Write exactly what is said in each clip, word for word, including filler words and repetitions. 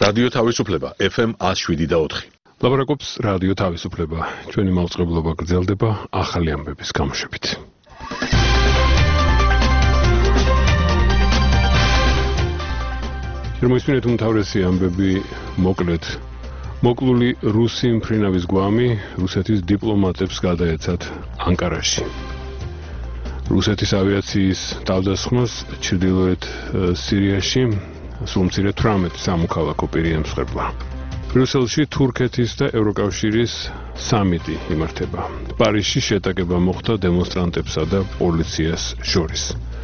რადიო თავისუფლება ეფ ემ one oh seven და four. ლაპარაკობს რადიო თავისუფლება. ჩვენი მაუწყებლობა გრძელდება ახალი ამბების გამოშვებით. შემოისმინეთ უმთავრესი ამბები მოკლედ. მოკლული რუსი მფრინავის გვამი რუსეთის დიპლომატებს გადაეცათ ანკარაში. რუსეთის ავიაციის თავდასხმას ჩრდილოეთ სირიაში სულ მცირე თვრამეტი სამოქალაქო პირი ემსხვერპლა. ბრიუსელში თურქეთის და ევროკავშირის სამიტი იმართება. პარიზში შეტაკება მოხდა დემონსტრანტებსა და პოლიციას შორის.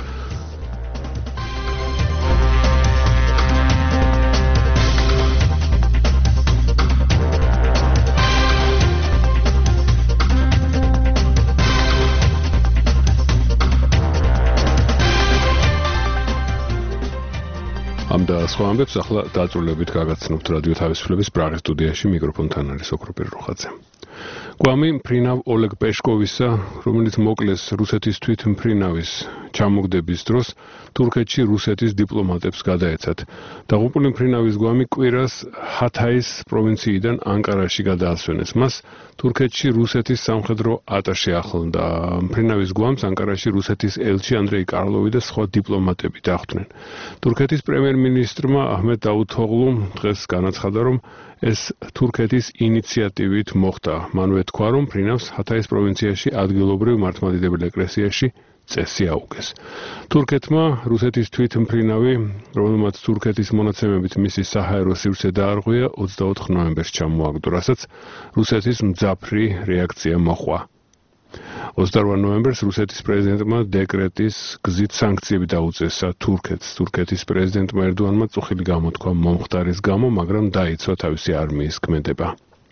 ამ და სხვა ამბებს ახლა დაწვრილებით გაგაცნობთ რადიო თავისუფლების პრაღის სტუდიაში მიკროფონთან არის ოქროპირ რუხაძე. გვამი მფრინავ ოლეგ პეშკოვისა, რომელიც მოკლეს რუსეთის თვითმფრინავის ჩამოგდების დროს თურქეთში რუსეთის დიპლომატებს გადაეცათ. დაღუპული მფრინავის გვამი კვირას ჰათაის პროვინციიდან ანკარაში გადაასვენეს. მას თურქეთში რუსეთის სამხედრო ატაში ახლდა. მფრინავის გვამს ანკარაში რუსეთის ელჩი ანდრეი კარლოვი და სხვა დიპლომატები დახვდნენ. თურქეთის პრემიერ-მინისტრმა აჰმედ დაუთოღლუმ დღეს განაცხადა, რომ ეს თურქეთის ინიციატივით მოხდა. მანვე თქვა, რომ მფრინავს ჰათაის პროვინციაში ადგილობრივ მართლმადიდებელ ეკლესიაში წესი აუგეს. თურქეთმა რუსეთის თვითმფრინავი, რომელმაც თურქეთის მონაცემებით მისი საჰაერო სივრცე დაარღვია, ოცდაოთხ ნოემბერს ჩამოაგდო, რასაც რუსეთის მძაფრი რეაქცია მოჰყვა. ოცდაორ ნოემბერს რუსეთის პრეზიდენტმა დეკრეტის გზით სანქციები დაუწესა თურქეთს. თურქეთის პრეზიდენტმა ერდოანმა წუხილი გამოთქვა მომხდარის გამო, მაგრამ დაიცვა თავისი არმიის ქმედება.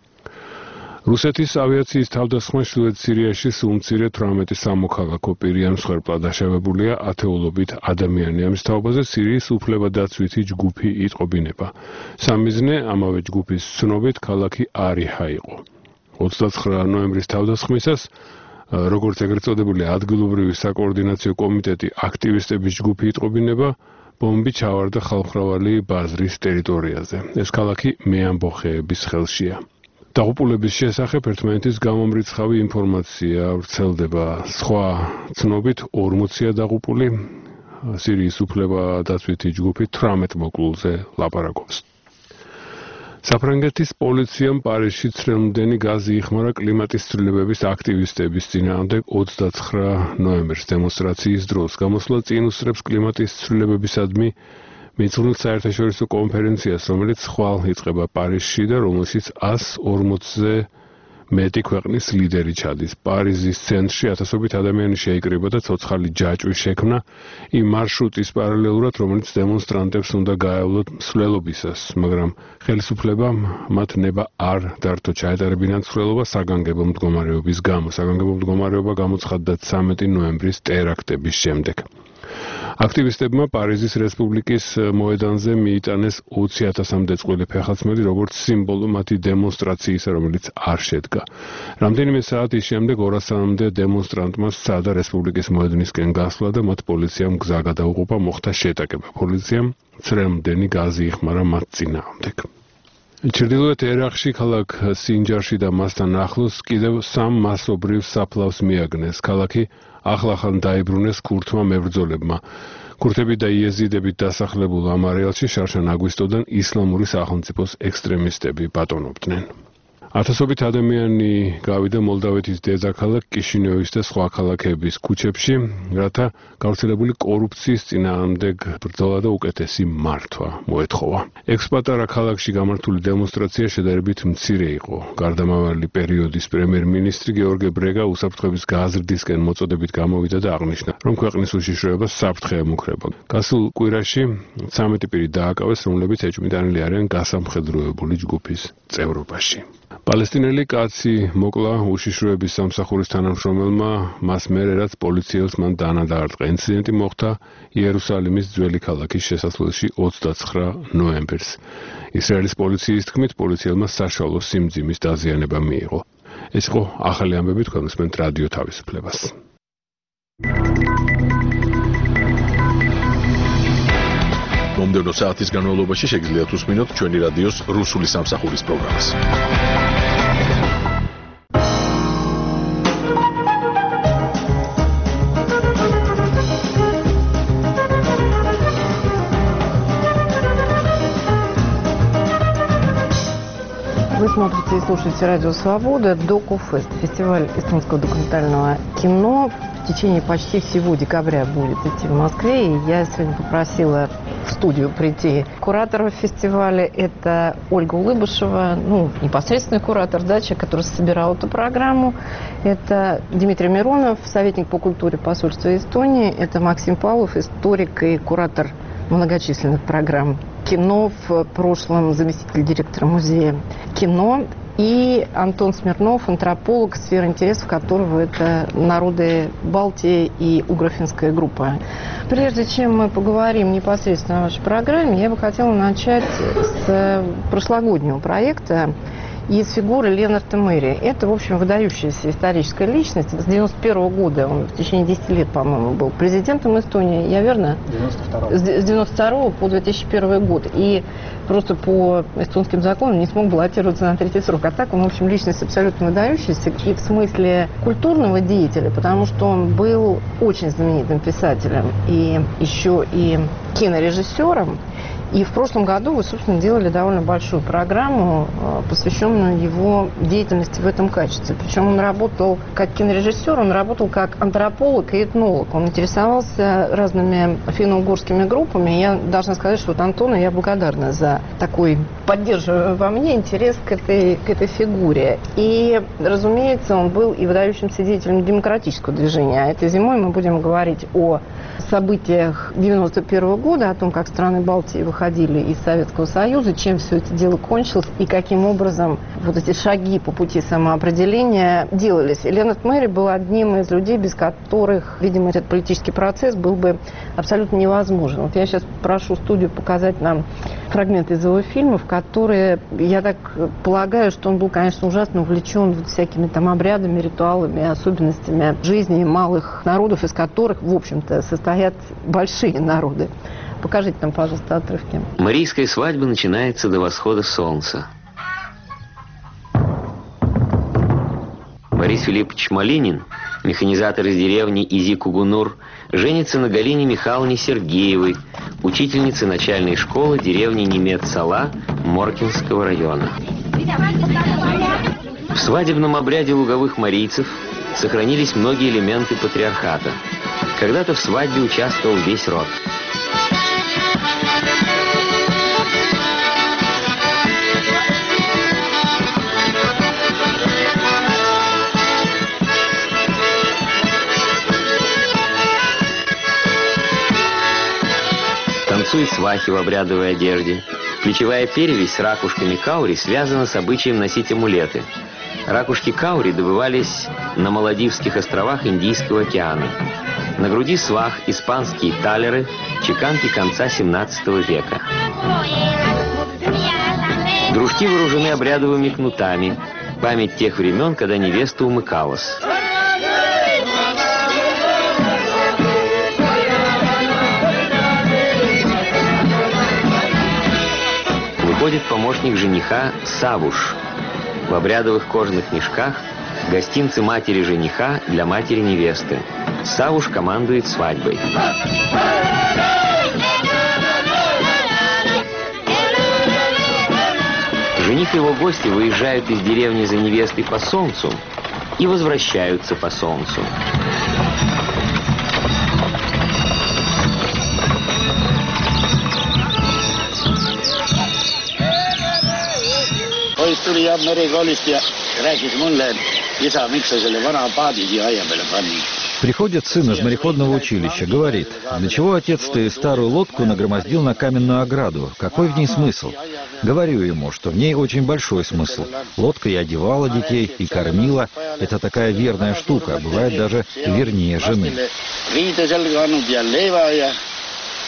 რუსეთის ავიაციის თავდასხმა ჩრდილოეთ სირიაში სულ მცირე თვრამეტი სამოქალაქო პირი ემსხვერპლა. დაშავებულია ათეულობით ადამიანი. ამის თაობაზე სირიის უფლებადაცვითი ჯგუფი იტყობინება. სამიზნე ამავე ჯგუფის ცნობით ქალაქი არიჰა იყო. ოცდაცხრა ნოემბრის თავდასხმისას როგორც ეგრეთ წოდებული ადგილობრივი საკოორდინაციო კომიტეტი აქტივისტების ჯგუფი იტყობინება, ბომბი ჩავარდა ხალხმრავალი ბაზრის ტერიტორიაზე. ეს ქალაქი მეამბოხეების ხელშია. დაღუპულების შესახებ ერთმანეთის გამომრიცხავი ინფორმაცია ვრცელდება. სხვა ცნობით ორმოცია დაღუპული. სირიის უფლებადაცვითი ჯგუფი თვრამეტ მოკლულზე ლაპარაკობს. საფრანგეთის პოლიციამ პარიზში ცრემლმდენი გაზი იხმარა კლიმატის ცვლილებების აქტივისტების წინააღმდეგ ოცდაცხრა ნოემბერს დემონსტრაციის დროს. გამოსვლა წინ უსწრებს კლიმატის ცვლილებებისადმი მიძღვნილ საერთაშორისო კონფერენციას, რომელიც ხვალ იწყება პარიზში და რომელშიც ას ორმოცზე მეტი ქვეყნის ლიდერი ჩადის. პარიზის ცენტრში ათასობით ადამიანი შეიკრიბა და ცოცხალი ჯაჭვი შექმნა იმ მარშრუტის პარალელურად, რომელიც დემონსტრანტებს უნდა გაევლოთ მსვლელობისას, მაგრამ ხელისუფლებამ მათ ნება არ დართო ჩაეტარებინათ მსვლელობა საგანგებო მდგომარეობის გამო. საგანგებო მდგომარეობა გამოცხადდა ცამეტი ნოემბრის ტერაქტების შემდეგ. აქტივისტებმა პარიზის რესპუბლიკის მოედანზე მიიტანეს ოცი ათასამდე წყვილი ფეხაცმელი, როგორც სიმბოლო მათი დემონსტრაციისა, რომელიც არ შედგა. რამდენიმე საათის შემდეგ ორასამდე დემონსტრანტმა სცადა რესპუბლიკის მოედნისკენ გასვლა და მათ პოლიციამ გზა გადაუღუპა, მოხდა შეტაკება. პოლიციამ ცრემლმდენი გაზი იხმარა მათ წინააღმდეგ. ჩრდილოეთ ერაყში ქალაქ სინჯარში და მასთან ახლოს კიდევ სამ მასობრივ საფლავს მიაგნეს. ქალაქი ახლახან დაიბრუნეს ქურთმა მებრძოლებმა. ქურთები და იეზიდებით დასახლებულ ამ არეალში შარშან აგვისტოდან ისლამური სახელმწიფოს ექსტრემისტები ბატონობდნენ. ათასობით ადამიანი გავიდა მოლდავეთის დედაქალაქ კიშინიოვის და სხვა ქალაქების ქუჩებში, რათა გავრცელებული კორუფციის წინააღმდეგ ბრძოლა და უკეთესი მართვა მოეთხოვა. ექსპატარა ქალაქში გამართული დემონსტრაცია შედარებით მცირე იყო. გარდამავალი პერიოდის პრემიერ-მინისტრი გეორგე ბრეგა უსაფრთხოების გაზრდისკენ მოწოდებით გამოვიდა და აღნიშნა, რომ ქვეყნის უშიშროებას საფრთხე ემუქრება. გასულ კვირაში ცამეტი პირი დააკავეს, რომლებიც ეჭვმიტანილი არიან გასამხედროებული ჯგუფის წევრობაში. პალესტინელი კაცი მოკლა უშიშროების სამსახურის თანამშრომელმა, მას მერე რაც პოლიციელს მან დანა დაარტყა. ინციდენტი მოხდა იერუსალიმის ძველი ქალაქის შესასვლელში ოცდაცხრა ნოემბერს. ისრაელის პოლიციის თქმით, პოლიციელმა საშუალო სიმძიმის დაზიანება მიიღო. ეს იყო ახალი ამბები, თქვენ უსმენთ რადიო თავისუფლებას. მომდევნო საათის განმავლობაში შეგიძლიათ უსმინოთ ჩვენი რადიოს რუსული სამსახურის პროგრამას. Вы смотрите и слушаете «Радио Свобода», Докуфест, фестиваль эстонского документального кино. В течение почти всего декабря будет идти в Москве. И я сегодня попросила в студию прийти куратора фестиваля. Это Ольга Улыбышева, ну, непосредственный куратор, да, человек, который собирал эту программу. Это Дмитрий Миронов, советник по культуре посольства Эстонии. Это Максим Павлов, историк и куратор многочисленных программ кино, в прошлом заместитель директора музея кино, и Антон Смирнов, антрополог, сфера интересов которого это народы Балтии и угро-финская группа. Прежде чем мы поговорим непосредственно о вашей программе, я бы хотела начать с прошлогоднего проекта и с фигуры Ленарта Мэри. Это, в общем, выдающаяся историческая личность. С девяносто первого года, он в течение десяти лет, по-моему, был президентом Эстонии. Я верно? девяносто второго. С девяносто второго по две тысячи первый год. И просто по эстонским законам не смог баллотироваться на третий срок. А так он, в общем, личность абсолютно выдающаяся и в смысле культурного деятеля, потому что он был очень знаменитым писателем и еще и кинорежиссером. И в прошлом году вы, собственно, делали довольно большую программу, посвященную его деятельности в этом качестве. Причем он работал как кинорежиссер, он работал как антрополог и этнолог. Он интересовался разными финно-угорскими группами. Я должна сказать, что вот Антону я благодарна за такой, поддерживаю во мне, интерес к этой, к этой фигуре. И, разумеется, он был и выдающимся деятелем демократического движения. А этой зимой мы будем говорить о событиях девяносто первого года, о том, как страны Балтии выходили из Советского Союза, чем все это дело кончилось и каким образом вот эти шаги по пути самоопределения делались. И Ленарт Мэри был одним из людей, без которых, видимо, этот политический процесс был бы абсолютно невозможен. Вот я сейчас прошу студию показать нам фрагменты из его фильмов, которые, я так полагаю, что он был, конечно, ужасно увлечен вот всякими там обрядами, ритуалами, особенностями жизни малых народов, из которых, в общем-то, состоят большие народы. Покажите нам, пожалуйста, отрывки. Марийская свадьба начинается до восхода солнца. Борис Филиппович Малинин, механизатор из деревни Изи-Кугунур, женится на Галине Михайловне Сергеевой, учительнице начальной школы деревни Немец-Сала Моркинского района. В свадебном обряде луговых марийцев сохранились многие элементы патриархата. Когда-то в свадьбе участвовал весь род. Танцуют свахи в обрядовой одежде. Плечевая перевязь с ракушками каури связана с обычаем носить амулеты. Ракушки каури добывались на Малдивских островах Индийского океана. На груди свах испанские талеры, чеканки конца семнадцатого века. Дружки вооружены обрядовыми кнутами, память тех времен, когда невеста умыкалась. Выходит помощник жениха Савуш. В обрядовых кожаных мешках гостинцы матери жениха для матери невесты. Савуш командует свадьбой. Жених и его гости выезжают из деревни за невестой по солнцу и возвращаются по солнцу. Tuli jah merikoolist ja rääkis mulle, isa, miks sa selle vana paadi siia aia peale pani. Приходит сын из мореходного училища, говорит: для чего отец ты старую лодку нагромоздил на каменную ограду? Какой в ней смысл? Говорю ему, что в ней очень большой смысл. Лодка и одевала детей, и кормила. Это такая верная штука, бывает даже вернее жены.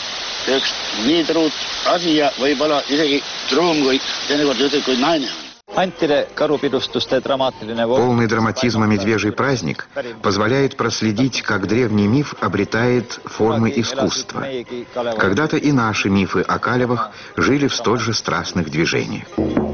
Üks nii truut asi ja võib-olla isegi truum kui teinekord ütleb kui naine. Полный драматизма медвежий праздник позволяет проследить, как древний миф обретает формы искусства. Когда-то и наши мифы о калевах жили в столь же страстных движениях.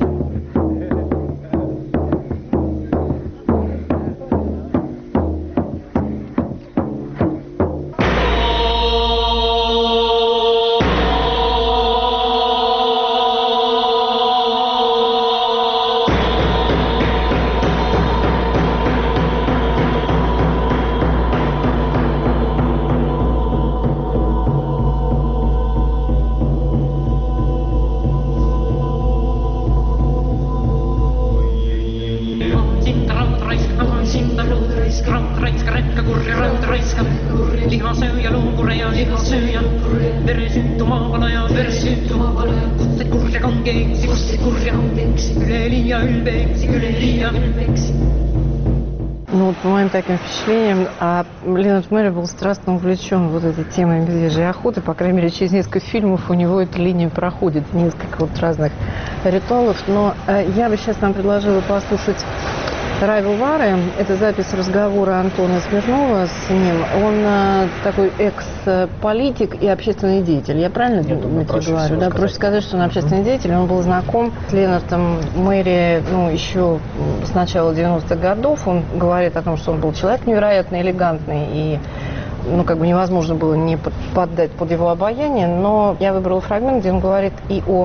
Ну, вот, по моим таким впечатлениям, а Леонард Мэри был страстно увлечен вот этой темой медвежьей охоты. По крайней мере, через несколько фильмов у него эта линия проходит, несколько вот разных ритуалов. Но э, я бы сейчас нам предложила послушать Райвел Вары. Это запись разговора Антона Смирнова с ним. Он э, такой экс-политик и общественный деятель. Я правильно, Дмитрий, говорю? Да, проще сказать, что он общественный деятель. Он был знаком с Леонардом Мэри, ну, еще с начала девяностых годов. Он говорит о том, что он был человек невероятно элегантный и, ну, как бы невозможно было не поддать под его обаяние. Но я выбрала фрагмент, где он говорит и о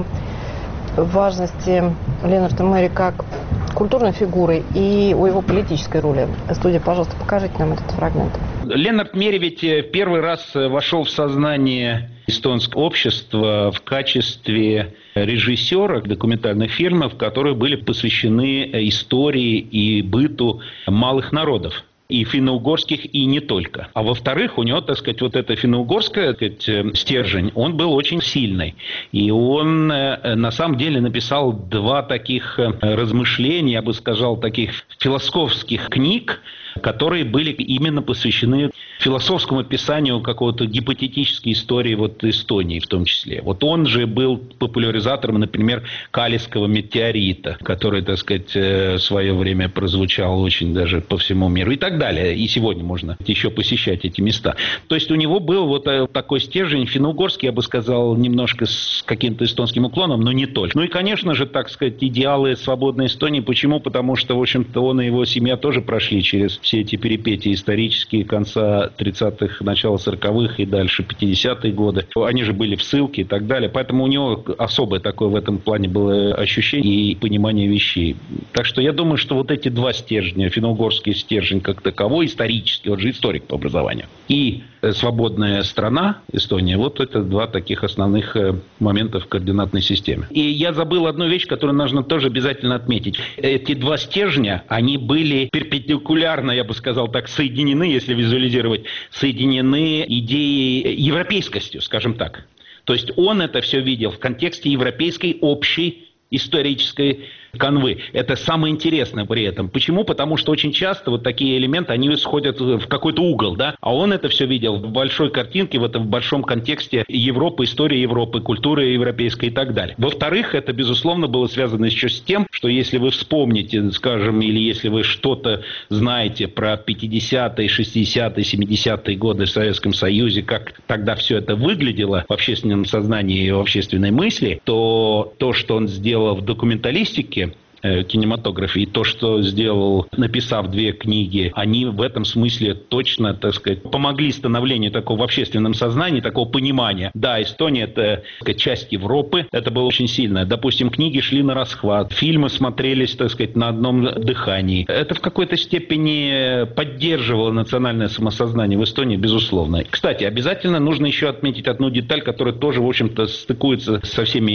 важности Леонарда Мэри как культурной фигурой и о его политической роли. Студия, пожалуйста, покажите нам этот фрагмент. Леонард Мэри ведь первый раз вошел в сознание эстонского общества в качестве режиссера документальных фильмов, которые были посвящены истории и быту малых народов. И финно-угорских, и не только. А во-вторых, у него, так сказать, вот это финно-угорское, так сказать, стержень, он был очень сильный. И он на самом деле написал два таких размышления, я бы сказал, таких философских книг, которые были именно посвящены философскому описанию какого-то гипотетической истории вот Эстонии в том числе. Вот он же был популяризатором, например, Калийского метеорита, который, так сказать, в свое время прозвучал очень даже по всему миру и так далее. И сегодня можно еще посещать эти места. То есть у него был вот такой стержень финно-угорский, я бы сказал, немножко с каким-то эстонским уклоном, но не только. Ну и, конечно же, так сказать, идеалы свободной Эстонии. Почему? Потому что, в общем-то, он и его семья тоже прошли через все эти перипетии исторические конца тридцатых, начала сороковых и дальше пятидесятые годы. Они же были в ссылке и так далее. Поэтому у него особое такое в этом плане было ощущение и понимание вещей. Так что я думаю, что вот эти два стержня, финно-угорский стержень как таковой, исторический, он же историк по образованию, и свободная страна Эстония, вот это два таких основных момента в координатной системе. И я забыл одну вещь, которую нужно тоже обязательно отметить. Эти два стержня, они были перпендикулярно, я бы сказал так, соединены, если визуализировать, соединены идеей европейскостью, скажем так. То есть он это все видел в контексте европейской общей исторической канвы. Это самое интересное при этом. Почему? Потому что очень часто вот такие элементы, они сходят в какой-то угол, да? А он это все видел в большой картинке, в этом в большом контексте Европы, истории Европы, культуры европейской и так далее. Во-вторых, это, безусловно, было связано еще с тем, что если вы вспомните, скажем, или если вы что-то знаете про пятидесятые, шестидесятые, семидесятые годы в Советском Союзе, как тогда все это выглядело в общественном сознании и в общественной мысли, то то, что он сделал в документалистике, кинематографе, и то, что сделал, написав две книги, они в этом смысле точно, так сказать, помогли становлению такого в общественном сознании, такого понимания. Да, Эстония — это, так сказать, часть Европы, это было очень сильно. Допустим, книги шли на расхват, фильмы смотрелись, так сказать, на одном дыхании. Это в какой-то степени поддерживало национальное самосознание в Эстонии, безусловно. Кстати, обязательно нужно еще отметить одну деталь, которая тоже, в общем-то, стыкуется со всеми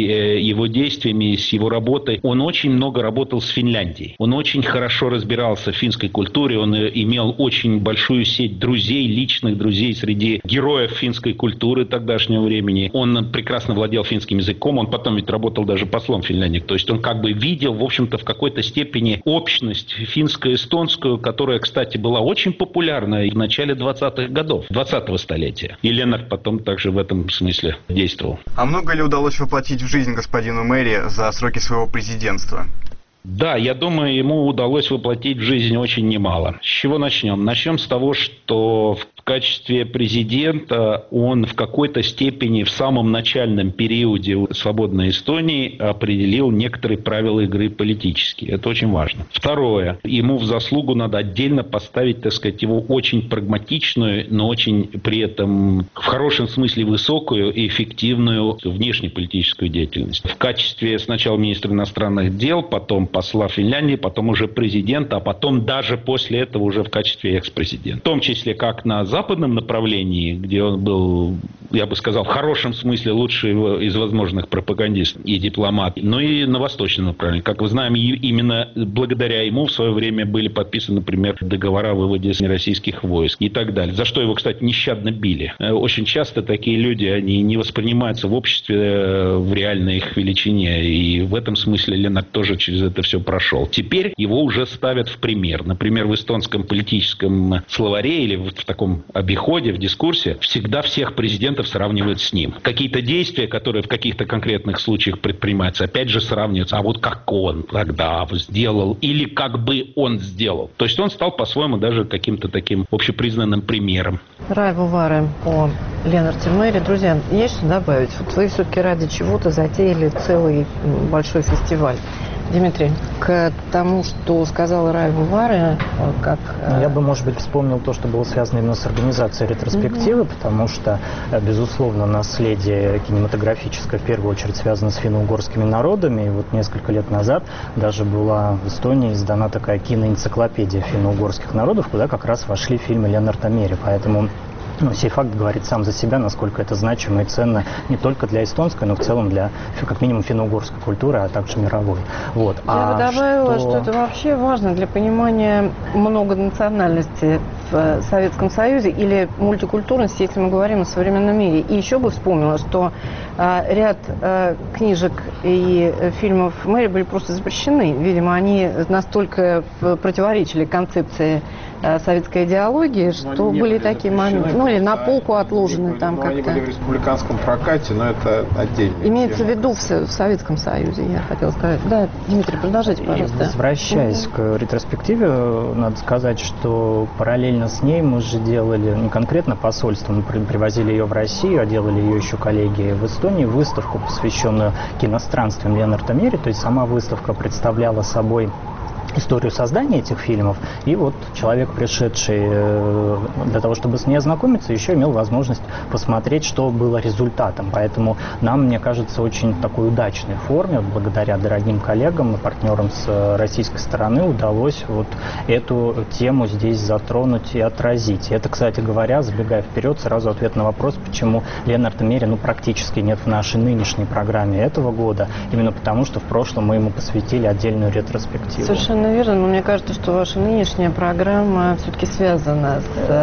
его действиями, с его работой. Он очень много много работал с Финляндией. Он очень хорошо разбирался в финской культуре, он имел очень большую сеть друзей, личных друзей среди героев финской культуры тогдашнего времени. Он прекрасно владел финским языком, он потом ведь работал даже послом в Финляндии. То есть он как бы видел, в общем-то, в какой-то степени общность финско-эстонскую, которая, кстати, была очень популярна в начале двадцатых годов, двадцатого столетия. И Леонард потом также в этом смысле действовал. А много ли удалось воплотить в жизнь господину Мэри за сроки своего президентства? Да, я думаю, ему удалось воплотить в жизнь очень немало. С чего начнем? Начнем с того, что в качестве президента он в какой-то степени в самом начальном периоде свободной Эстонии определил некоторые правила игры политические. Это очень важно. Второе. Ему в заслугу надо отдельно поставить, так сказать, его очень прагматичную, но очень при этом в хорошем смысле высокую и эффективную внешнеполитическую деятельность. В качестве сначала министра иностранных дел, потом посла Финляндии, потом уже президента, а потом даже после этого уже в качестве экс-президента. В том числе как на западном направлении, где он был, я бы сказал, в хорошем смысле лучший из возможных пропагандист и дипломат, но и на восточном направлении. Как вы знаем, именно благодаря ему в свое время были подписаны, например, договора о выводе российских войск и так далее. За что его, кстати, нещадно били. Очень часто такие люди, они не воспринимаются в обществе в реальной их величине. И в этом смысле Ленар тоже через это все прошел. Теперь его уже ставят в пример. Например, в эстонском политическом словаре или в таком обиходе, в дискурсе всегда всех президентов сравнивают с ним. Какие-то действия, которые в каких-то конкретных случаях предпринимаются, опять же сравниваются. А вот как он тогда сделал или как бы он сделал. То есть он стал по-своему даже каким-то таким общепризнанным примером. Райва Варе о Ленарте Мэри. Друзья, есть что добавить? Вот вы все-таки ради чего-то затеяли целый большой фестиваль. Дмитрий, к тому, что сказала Райва Варе, как... Я бы, может быть, вспомнил то, что было связано именно с организацией ретроспективы, mm-hmm. потому что, безусловно, наследие кинематографическое в первую очередь связано с финно-угорскими народами. И вот несколько лет назад даже была в Эстонии издана такая киноэнциклопедия финно-угорских народов, куда как раз вошли фильмы Ленарта Мери. Поэтому... Ну, сей факт говорит сам за себя, насколько это значимо и ценно не только для эстонской, но в целом для, как минимум, финно-угорской культуры, а также мировой. Вот. Я бы а добавила, что... что это вообще важно для понимания многонациональности в Советском Союзе или мультикультурности, если мы говорим о современном мире. И еще бы вспомнила, что а, ряд а, книжек и фильмов Мэри были просто запрещены. Видимо, они настолько противоречили концепции советской идеологии, что были, были такие моменты. Ну, или на полку отложены были, там ну, как-то. Они были в республиканском прокате, но это отдельно. Имеется в виду в, в Советском Союзе, я хотела сказать. Да, Дмитрий, продолжайте, пожалуйста. И возвращаясь mm-hmm. к ретроспективе, надо сказать, что параллельно с ней мы же делали, не конкретно посольство, мы привозили ее в Россию, а делали ее еще коллеги в Эстонии, выставку, посвященную киностранствиям Ленарта Мери. То есть сама выставка представляла собой историю создания этих фильмов, и вот человек, пришедший для того, чтобы с ней ознакомиться, еще имел возможность посмотреть, что было результатом. Поэтому нам, мне кажется, очень такой удачной форме, благодаря дорогим коллегам и партнерам с российской стороны, удалось вот эту тему здесь затронуть и отразить. И это, кстати говоря, забегая вперед, сразу ответ на вопрос, почему Ленарта Мери ну, практически нет в нашей нынешней программе этого года, именно потому, что в прошлом мы ему посвятили отдельную ретроспективу. Совершенно верно, но мне кажется, что ваша нынешняя программа все-таки связана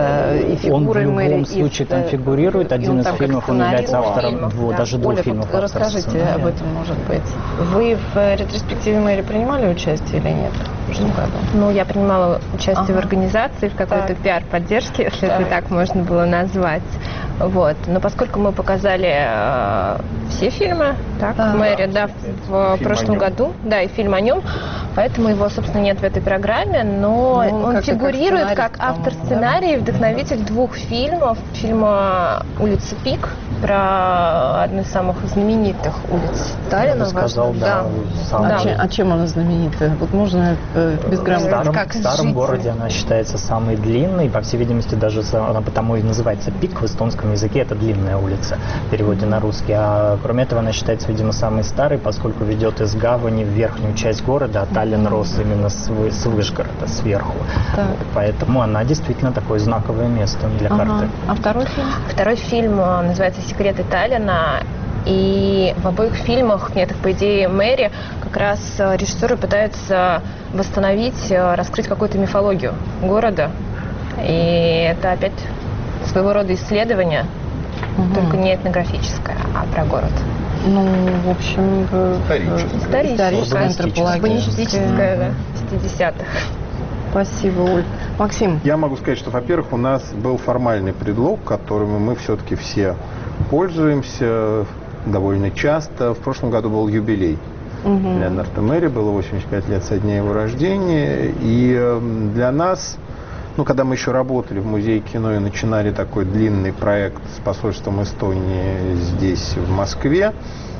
с и фигурой Мэри. Он в любом случае там фигурирует. Один из фильмов, он является автором фильмов, двух, да. даже двух Оля, фильмов. Вот расскажите об этом, может быть. Вы в ретроспективе Мэри принимали участие или нет в прошлом году? Ну, я принимала участие ага. в организации, в какой-то так. пиар-поддержке, если так. это так можно было назвать. Вот. Но поскольку мы показали э, все фильмы, так, да. Мэри, да, в, в прошлом году, да, и фильм о нем, поэтому его, собственно, нет в этой программе, но ну, он, он фигурирует как, как автор сценария и вдохновитель двух фильмов. Фильма «Улица Пик», про одну из самых знаменитых улиц Таллина. Сказал, да. да. да. А, чем, а чем она знаменита? Вот можно э, безграмотно. В старом, как в старом городе она считается самой длинной, по всей видимости, даже она потому и называется Пик в эстонском языке, это длинная улица в переводе на русский. А кроме этого она считается, видимо, самой старой, поскольку ведет из гавани в верхнюю часть города, а Таллин рос именно с, с Вышгорода, сверху. Так. Поэтому она действительно такое знаковое место для ага. карты. А второй фильм? Второй фильм называется «Секреты Таллина». И в обоих фильмах, нет, по идее, Мэри, как раз режиссеры пытаются восстановить, раскрыть какую-то мифологию города. И это опять своего рода исследование, угу. только не этнографическое, а про город. Ну, в общем, историческое, историческое, антропологическое, да, шестидесятых. Спасибо, Оль. Максим. Я могу сказать, что, во-первых, у нас был формальный предлог, которым мы все-таки все пользуемся довольно часто. В прошлом году был юбилей. Угу. Леонард и Мэри, было восемьдесят пять лет со дня его рождения. И для нас, ну, когда мы еще работали в Музее кино и начинали такой длинный проект с посольством Эстонии здесь, в Москве,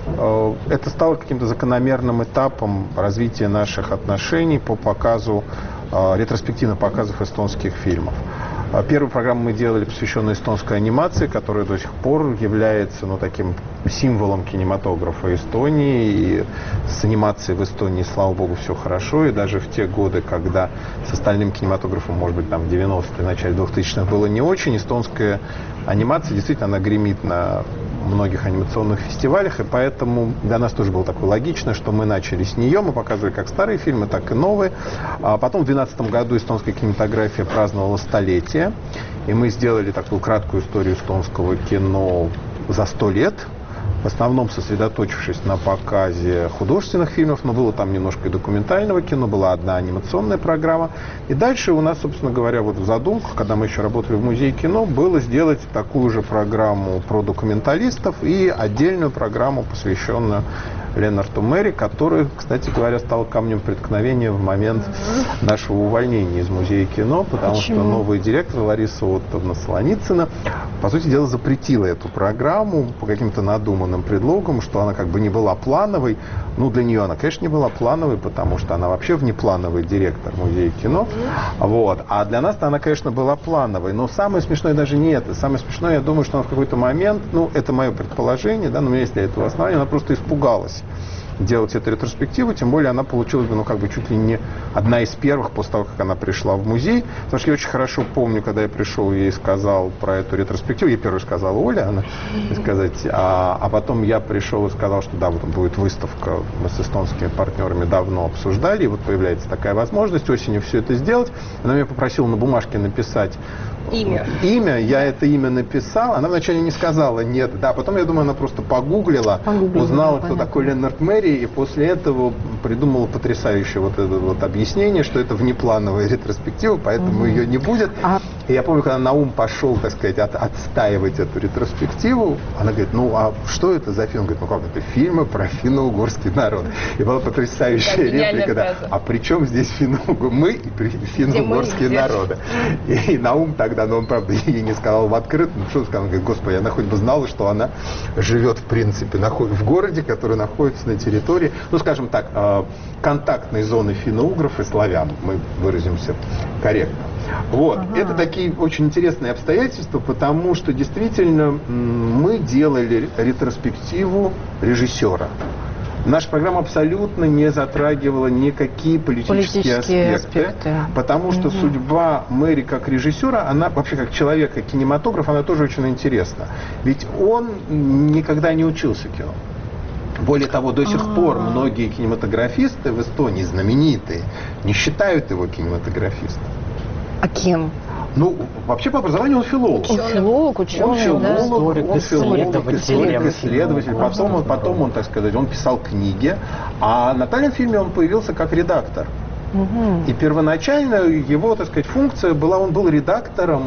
это стало каким-то закономерным этапом развития наших отношений по показу, ретроспективных показов эстонских фильмов. Первую программу мы делали, посвященную эстонской анимации, которая до сих пор является, ну, таким символом кинематографа Эстонии. И с анимацией в Эстонии, слава богу, все хорошо. И даже в те годы, когда с остальным кинематографом, может быть, там в девяностые, начале двухтысячных было не очень, эстонская анимация действительно, она гремит на многих анимационных фестивалях, и поэтому для нас тоже было такое логично, что мы начали с нее, мы показывали как старые фильмы, так и новые. А потом в две тысячи двенадцатом году эстонская кинематография праздновала столетие, и мы сделали такую краткую историю эстонского кино за сто лет, в основном сосредоточившись на показе художественных фильмов, но было там немножко и документального кино, была одна анимационная программа. И дальше у нас, собственно говоря, вот в задумках, когда мы еще работали в Музее кино, было сделать такую же программу про документалистов и отдельную программу, посвященную Леонарду Мэри, который, кстати говоря, стал камнем преткновения в момент нашего увольнения из Музея кино, потому Почему? что новый директор Лариса Оттовна Солоницына, по сути дела, запретила эту программу по каким-то надуманным предлогам, что она как бы не была плановой. Ну, для нее она, конечно, не была плановой, потому что она вообще внеплановый директор Музея кино. Вот. А для нас-то она, конечно, была плановой. Но самое смешное даже не это. Самое смешное, я думаю, что она в какой-то момент, ну, это мое предположение, да, но у меня есть для этого основания, она просто испугалась делать эту ретроспективу, тем более она получилась бы, ну, как бы чуть ли не одна из первых после того, как она пришла в музей. Потому что я очень хорошо помню, когда я пришел, я ей сказал про эту ретроспективу, я первый сказала Оля, она, сказать, а, а потом я пришел и сказал, что да, вот будет выставка, мы с эстонскими партнерами давно обсуждали, и вот появляется такая возможность осенью все это сделать. Она меня попросила на бумажке написать Имя. Имя, я это имя написал. Она вначале не сказала нет. Да, потом, я думаю, она просто погуглила, погуглила узнала, кто понятно. такой Леонард Мэри, и после этого придумала потрясающее вот это вот объяснение, что это внеплановая ретроспектива, поэтому угу. ее не будет. А... И я помню, когда Наум пошел, так сказать, от, отстаивать эту ретроспективу, она говорит, ну, а что это за фильм? Он говорит, ну как, это фильмы про финно-угорский народ. И была потрясающая реплика, да, а при чем здесь финно-угорские? Мы и финно-угорские народы. И, и Наум тогда, но он, правда, ей не сказал в открытую, ну, что он сказал, он говорит, господи, она хоть бы знала, что она живет, в принципе, в городе, который находится на территории, ну, скажем так, контактной зоны финно-угров и славян, мы выразимся корректно. Вот. Ага. Это такие очень интересные обстоятельства, потому что действительно мы делали ретроспективу режиссера. Наша программа абсолютно не затрагивала никакие политические, политические аспекты, аспекты, потому что угу. судьба Мэри как режиссера, она вообще как человека, кинематограф, она тоже очень интересна. Ведь он никогда не учился кино. Более того, до сих А-а-а. пор многие кинематографисты в Эстонии, знаменитые, не считают его кинематографистом. А кем? Ну, вообще по образованию он филолог. Он филолог, ученый, он филолог, да? историк, он филолог, историк, исследователь. Потом он, потом он, так сказать, он писал книги. А на тайном фильме он появился как редактор. Угу. И первоначально его, так сказать, функция была, он был редактором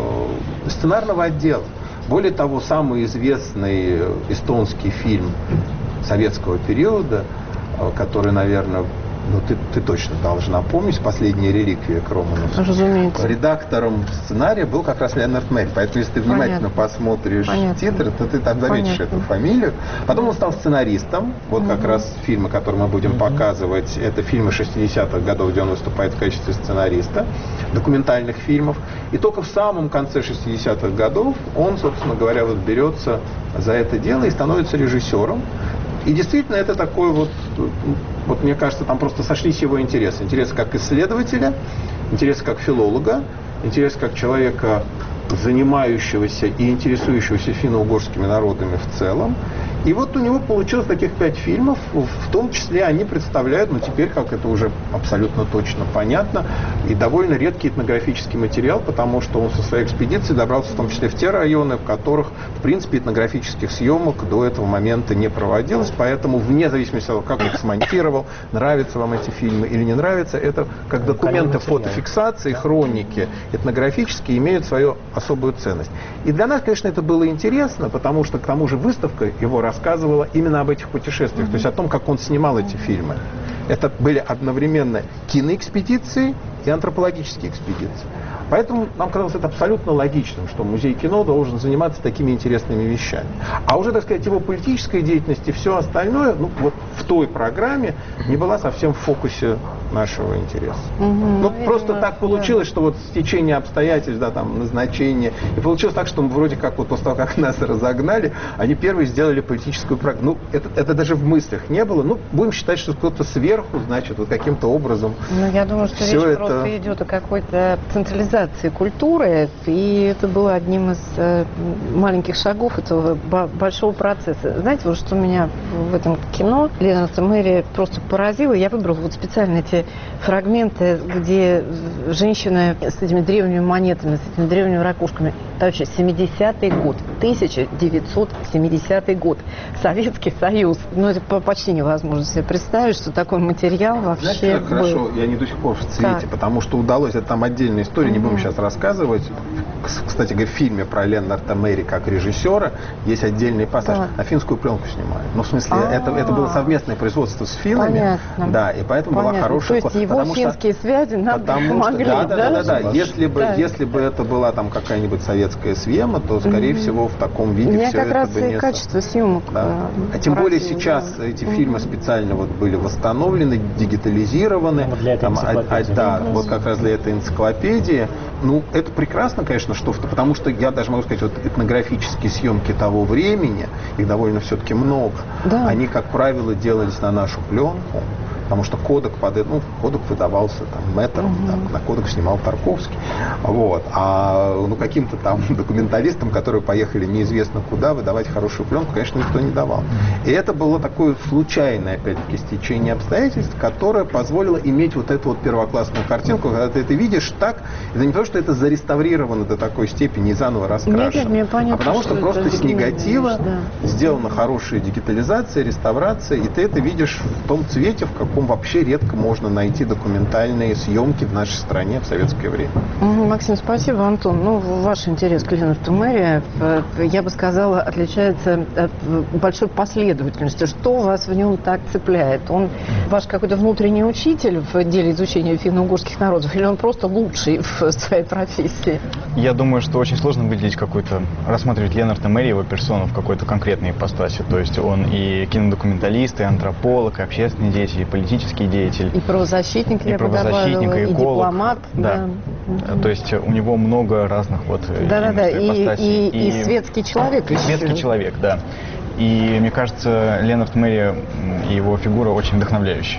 э, сценарного отдела. Более того, самый известный эстонский фильм советского периода, э, который, наверное, ну, ты, ты точно должна помнить, «Последняя реликвия» Кромановская. Разумеется. Редактором сценария был как раз Леонард Мэри. Поэтому, если ты внимательно Понятно. посмотришь Понятно. титры, то ты там заметишь Понятно. эту фамилию. Потом он стал сценаристом. Вот угу. как раз фильмы, которые мы будем угу. показывать, это фильмы шестидесятых годов, где он выступает в качестве сценариста, документальных фильмов. И только в самом конце шестидесятых годов он, собственно говоря, вот берется за это дело и становится режиссером. И действительно, это такой вот, вот, мне кажется, там просто сошлись его интересы. Интересы как исследователя, интересы как филолога, интересы как человека, занимающегося и интересующегося финно-угорскими народами в целом. И вот у него получилось таких пять фильмов, в том числе они представляют, ну теперь, как это уже абсолютно точно понятно, и довольно редкий этнографический материал, потому что он со своей экспедицией добрался в том числе в те районы, в которых, в принципе, этнографических съемок до этого момента не проводилось, поэтому вне зависимости от того, как он смонтировал, нравятся вам эти фильмы или не нравятся, это как документы фотофиксации, хроники этнографические имеют свою особую ценность. И для нас, конечно, это было интересно, потому что, к тому же, выставка его рассказов рассказывала именно об этих путешествиях, mm-hmm. то есть о том, как он снимал эти фильмы. Это были одновременно киноэкспедиции и антропологические экспедиции. Поэтому нам казалось это абсолютно логичным, что музей кино должен заниматься такими интересными вещами. А уже, так сказать, его политическая деятельность и все остальное, ну, вот в той программе не была совсем в фокусе нашего интереса. Угу, ну, видимо, просто так получилось, да. что вот стечение обстоятельств, да, там, назначение, и получилось так, что мы вроде как вот после того, как нас разогнали, они первые сделали политическую программу. Ну, это, это даже в мыслях не было. Ну, будем считать, что кто-то сверху, значит, вот каким-то образом. Ну, я думаю, что речь это... просто идет о какой-то централизации культуры, и это было одним из э, маленьких шагов этого большого процесса. Знаете, вот что меня в этом кино Ленарда Мэри просто поразило, я выбрала вот специально эти фрагменты, где женщины с этими древними монетами, с этими древними ракушками. Товарищи, семидесятый год, тысяча девятьсот семидесятый год, Советский Союз. Ну, это почти невозможно себе представить, что такой материал вообще. Знаете, как был. Хорошо, я не до сих пор в цвете, так. потому что удалось, это там отдельная история, не будем сейчас рассказывать. Кстати говоря, в фильме про Ленарда Мэри как режиссера есть отдельный пассаж. Так. На финскую пленку снимали. Ну, в смысле, это, это было совместное производство с финнами. Понятно. Да, и поэтому Понятно. была хорошая... То есть его финские что, связи нам помогли, что, да? Да, да, да. да. Если, бы, да. если бы это была там какая-нибудь советская съема, то, скорее mm-hmm. всего, в таком виде Мне все как это раз бы и не... качество съемок. Да. А тем более сейчас да. эти mm-hmm. фильмы специально вот были восстановлены, дигитализированы. Ну, для этой там, а, а, да, mm-hmm. вот как раз для этой энциклопедии. Ну, это прекрасно, конечно, что потому что я даже могу сказать, вот этнографические съемки того времени, их довольно все-таки много, да. они, как правило, делались на нашу пленку, потому что кодек, под, ну, кодек выдавался там мэтром, угу. там, на кодек снимал Тарковский. Вот. А ну, каким-то там документалистам, которые поехали неизвестно куда, выдавать хорошую пленку, конечно, никто не давал. И это было такое случайное, опять-таки, стечение обстоятельств, которое позволило иметь вот эту вот первоклассную картинку. Когда ты это видишь так, это не то, что это зареставрировано до такой степени и заново раскрашено, нет, нет, понятно, а потому что, что просто с негатива да. сделана хорошая дигитализация, реставрация, и ты это видишь в том цвете, в каком вообще редко можно найти документальные съемки в нашей стране в советское время. Максим, спасибо, Антон. Ну, ваш интерес к Ленарду Мэри, я бы сказала, отличается от большой последовательностью. Что вас в нем так цепляет? Он ваш какой-то внутренний учитель в деле изучения финно-угорских народов, или он просто лучший в своей профессии? Я думаю, что очень сложно выделить какой-то, рассматривать Ленарда Мэри, его персону, в какой-то конкретной ипостаси. То есть он и кинодокументалист, и антрополог, и общественный деятель, и политический деятель. И правозащитник, и я правозащитник, добавила, и эколог. И дипломат. Да. Да. То есть у него много разных вот да, да, да. И, и, и, и светский человек. И светский человек, да. И мне кажется, Ленард Мэри и его фигура очень вдохновляющая.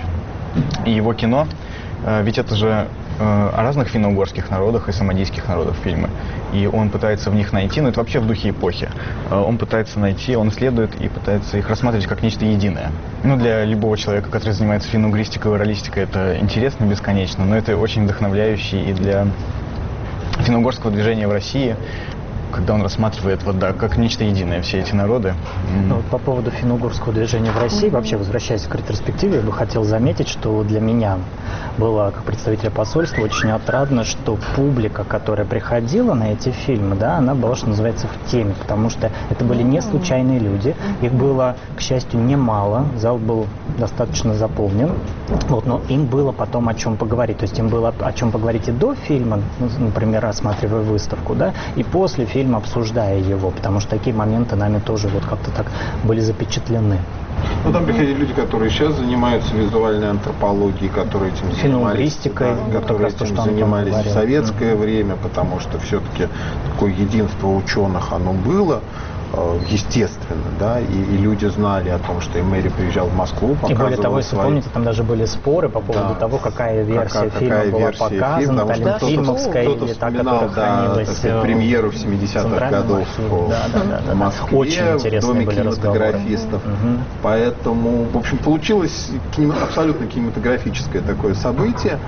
И его кино, ведь это же о разных финно-угорских народах и самодийских народах фильмы. И он пытается в них найти, ну это вообще в духе эпохи. Он пытается найти, он исследует и пытается их рассматривать как нечто единое. Ну для любого человека, который занимается финно-угристикой и ролистикой, это интересно бесконечно, но это очень вдохновляюще и для финно-угорского движения в России, когда он рассматривает вот, да, как нечто единое все эти народы. Ну, вот по поводу финно-угорского движения в России, вообще возвращаясь к ретроспективе, я бы хотел заметить, что для меня было, как представителя посольства, очень отрадно, что публика, которая приходила на эти фильмы, да, она была, что называется, в теме, потому что это были не случайные люди, их было, к счастью, немало, зал был достаточно заполнен, вот, но им было потом о чем поговорить, то есть им было о чем поговорить и до фильма, ну, например, рассматривая выставку, да, и после фильма, обсуждая его, потому что такие моменты нами тоже вот как-то так были запечатлены. Ну, там приходили люди, которые сейчас занимаются визуальной антропологией, которые этим занимались, да, которые этим то, занимались в советское mm-hmm. время, потому что все-таки такое единство ученых оно было, естественно, да, и, и люди знали о том, что и Мэри приезжал в Москву, показывал. И более того, если свои... помните, там даже были споры по поводу да. того, какая версия какая, фильма какая была версия показана, фильма, да, кто-то, фильмовская кто-то или та, которая хранилась да, премьеру в семидесятых годов в, да, да, да, да, в Москве, очень в Доме кинематографистов. Угу. Поэтому, в общем, получилось кинема... абсолютно кинематографическое такое событие.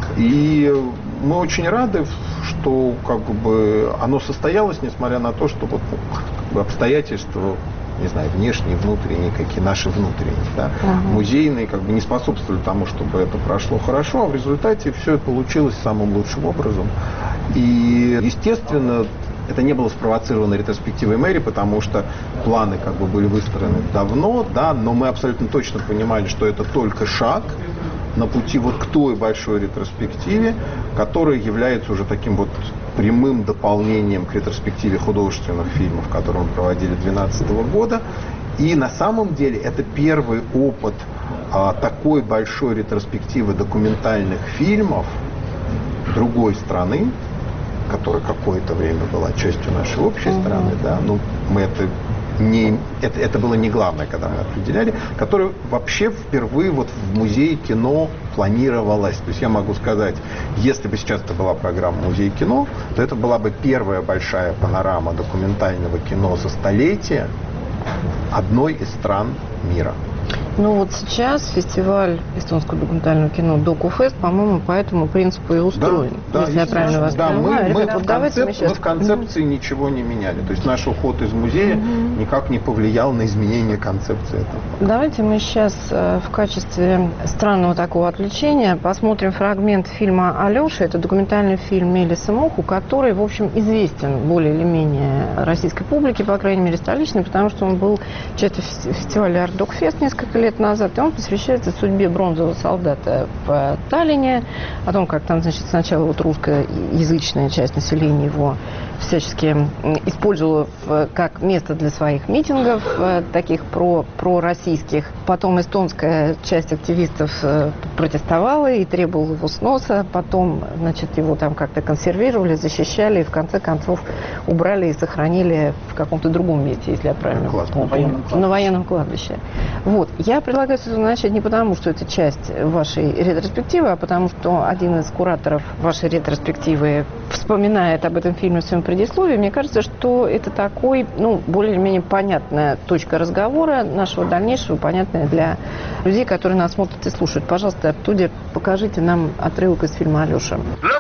И мы очень рады, что как бы оно состоялось, несмотря на то, что вот, как бы, обстоятельства, не знаю, внешние, внутренние, какие наши внутренние, да, uh-huh. музейные, как бы не способствовали тому, чтобы это прошло хорошо, а в результате все получилось самым лучшим образом. И, естественно, это не было спровоцировано ретроспективой мэрии, потому что планы как бы были выстроены давно, да, но мы абсолютно точно понимали, что это только шаг на пути вот к той большой ретроспективе, которая является уже таким вот прямым дополнением к ретроспективе художественных фильмов, которые мы проводили две тысячи двенадцатого года. И на самом деле это первый опыт а, такой большой ретроспективы документальных фильмов другой страны, которая какое-то время была частью нашей общей mm-hmm. страны, да, ну мы это не, это, это было не главное, когда мы определяли, которая вообще впервые вот в музее кино планировалась. То есть я могу сказать, если бы сейчас это была программа «Музей кино», то это была бы первая большая панорама документального кино за столетие одной из стран мира. Ну вот сейчас фестиваль эстонского документального кино «Докуфест», по-моему, по этому принципу и устроен, да, если да, я правильно вас да, понимаю. мы, Ребята, мы, вот в давайте концеп... мы, сейчас... мы в концепции mm-hmm. ничего не меняли. То есть наш уход из музея mm-hmm. никак не повлиял на изменение концепции этого. Давайте мы сейчас в качестве странного такого отвлечения посмотрим фрагмент фильма «Алеша». Это документальный фильм Мелисы Моху, который, в общем, известен более или менее российской публике, по крайней мере, столичной, потому что он был частью фестиваля «Артдокфест» несколько лет назад, и он посвящается судьбе бронзового солдата в Таллине, о том, как там, значит, сначала вот русскоязычная часть населения его всячески использовала как место для своих митингов, таких про, пророссийских. Потом эстонская часть активистов протестовала и требовала его сноса. Потом, значит, его там как-то консервировали, защищали и в конце концов убрали и сохранили в каком-то другом месте, если я правильно помню. На военном кладбище. Вот. Я предлагаю с этого начать не потому, что это часть вашей ретроспективы, а потому что один из кураторов вашей ретроспективы вспоминает об этом фильме в своем предисловии. Мне кажется, что это такой, ну, более-менее понятная точка разговора нашего дальнейшего, понятная для людей, которые нас смотрят и слушают. Пожалуйста, оттуда покажите нам отрывок из фильма «Алеша».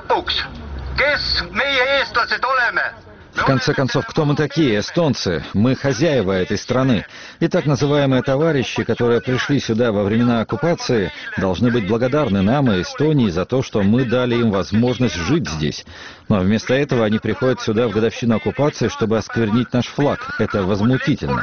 В конце концов, кто мы такие, эстонцы? Мы хозяева этой страны. И так называемые товарищи, которые пришли сюда во времена оккупации, должны быть благодарны нам и Эстонии за то, что мы дали им возможность жить здесь. Но вместо этого они приходят сюда в годовщину оккупации, чтобы осквернить наш флаг. Это возмутительно.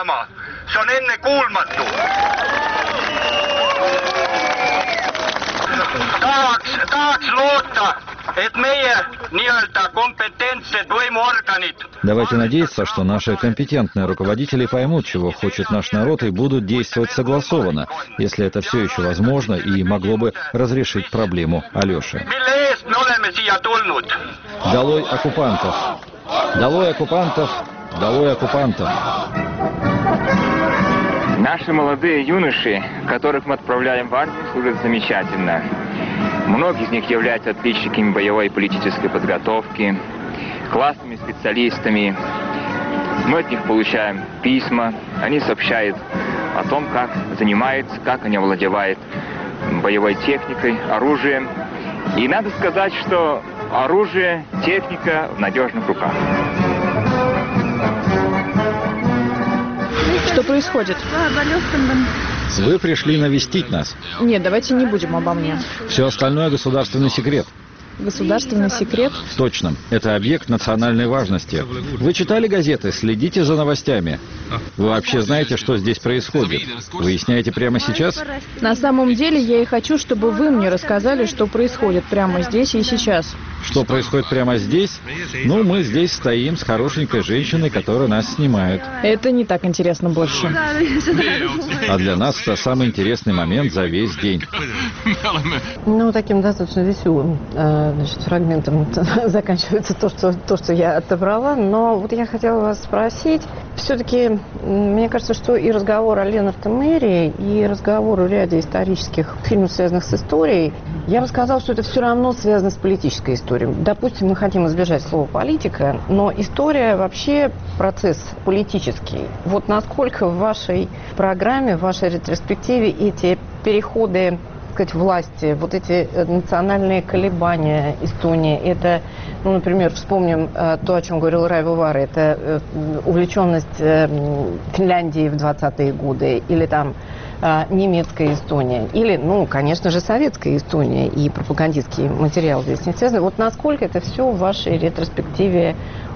Давайте надеяться, что наши компетентные руководители поймут, чего хочет наш народ, и будут действовать согласованно, если это все еще возможно и могло бы разрешить проблему Алеши. Долой оккупантов! Долой оккупантов! Долой оккупантов! Наши молодые юноши, которых мы отправляем в армию, служат замечательно. Многие из них являются отличниками боевой и политической подготовки, классными специалистами. Мы от них получаем письма, они сообщают о том, как занимаются, как они овладевают боевой техникой, оружием. И надо сказать, что оружие, техника в надежных руках. Что происходит? Вы пришли навестить нас. Нет, давайте не будем обо мне. Все остальное государственный секрет. Государственный секрет? Точно. Это объект национальной важности. Вы читали газеты? Следите за новостями. Вы вообще знаете, что здесь происходит? Выясняете прямо сейчас? На самом деле, я и хочу, чтобы вы мне рассказали, что происходит прямо здесь и сейчас. Что происходит прямо здесь? Ну, мы здесь стоим с хорошенькой женщиной, которая нас снимает. Это не так интересно больше. А для нас это самый интересный момент за весь день. Ну, таким достаточно веселым, значит, фрагментом заканчивается то, что, то, что я отобрала. Но вот я хотела вас спросить, все-таки, мне кажется, что и разговор о Ленард Мэрии, и разговор о ряде исторических фильмов, связанных с историей, я бы сказала, что это все равно связано с политической историей. Допустим, мы хотим избежать слова «политика», но история вообще процесс политический. Вот насколько в вашей программе, в вашей ретроспективе эти переходы, так сказать, власти, вот эти национальные колебания Эстонии, это, ну, например, вспомним э, то, о чем говорил Райво Ваара, это э, увлеченность э, Финляндии в двадцатые годы, или там немецкая Эстония, или, ну, конечно же, советская Эстония, и пропагандистский материал здесь не связан. Вот насколько это все в вашей ретроспективе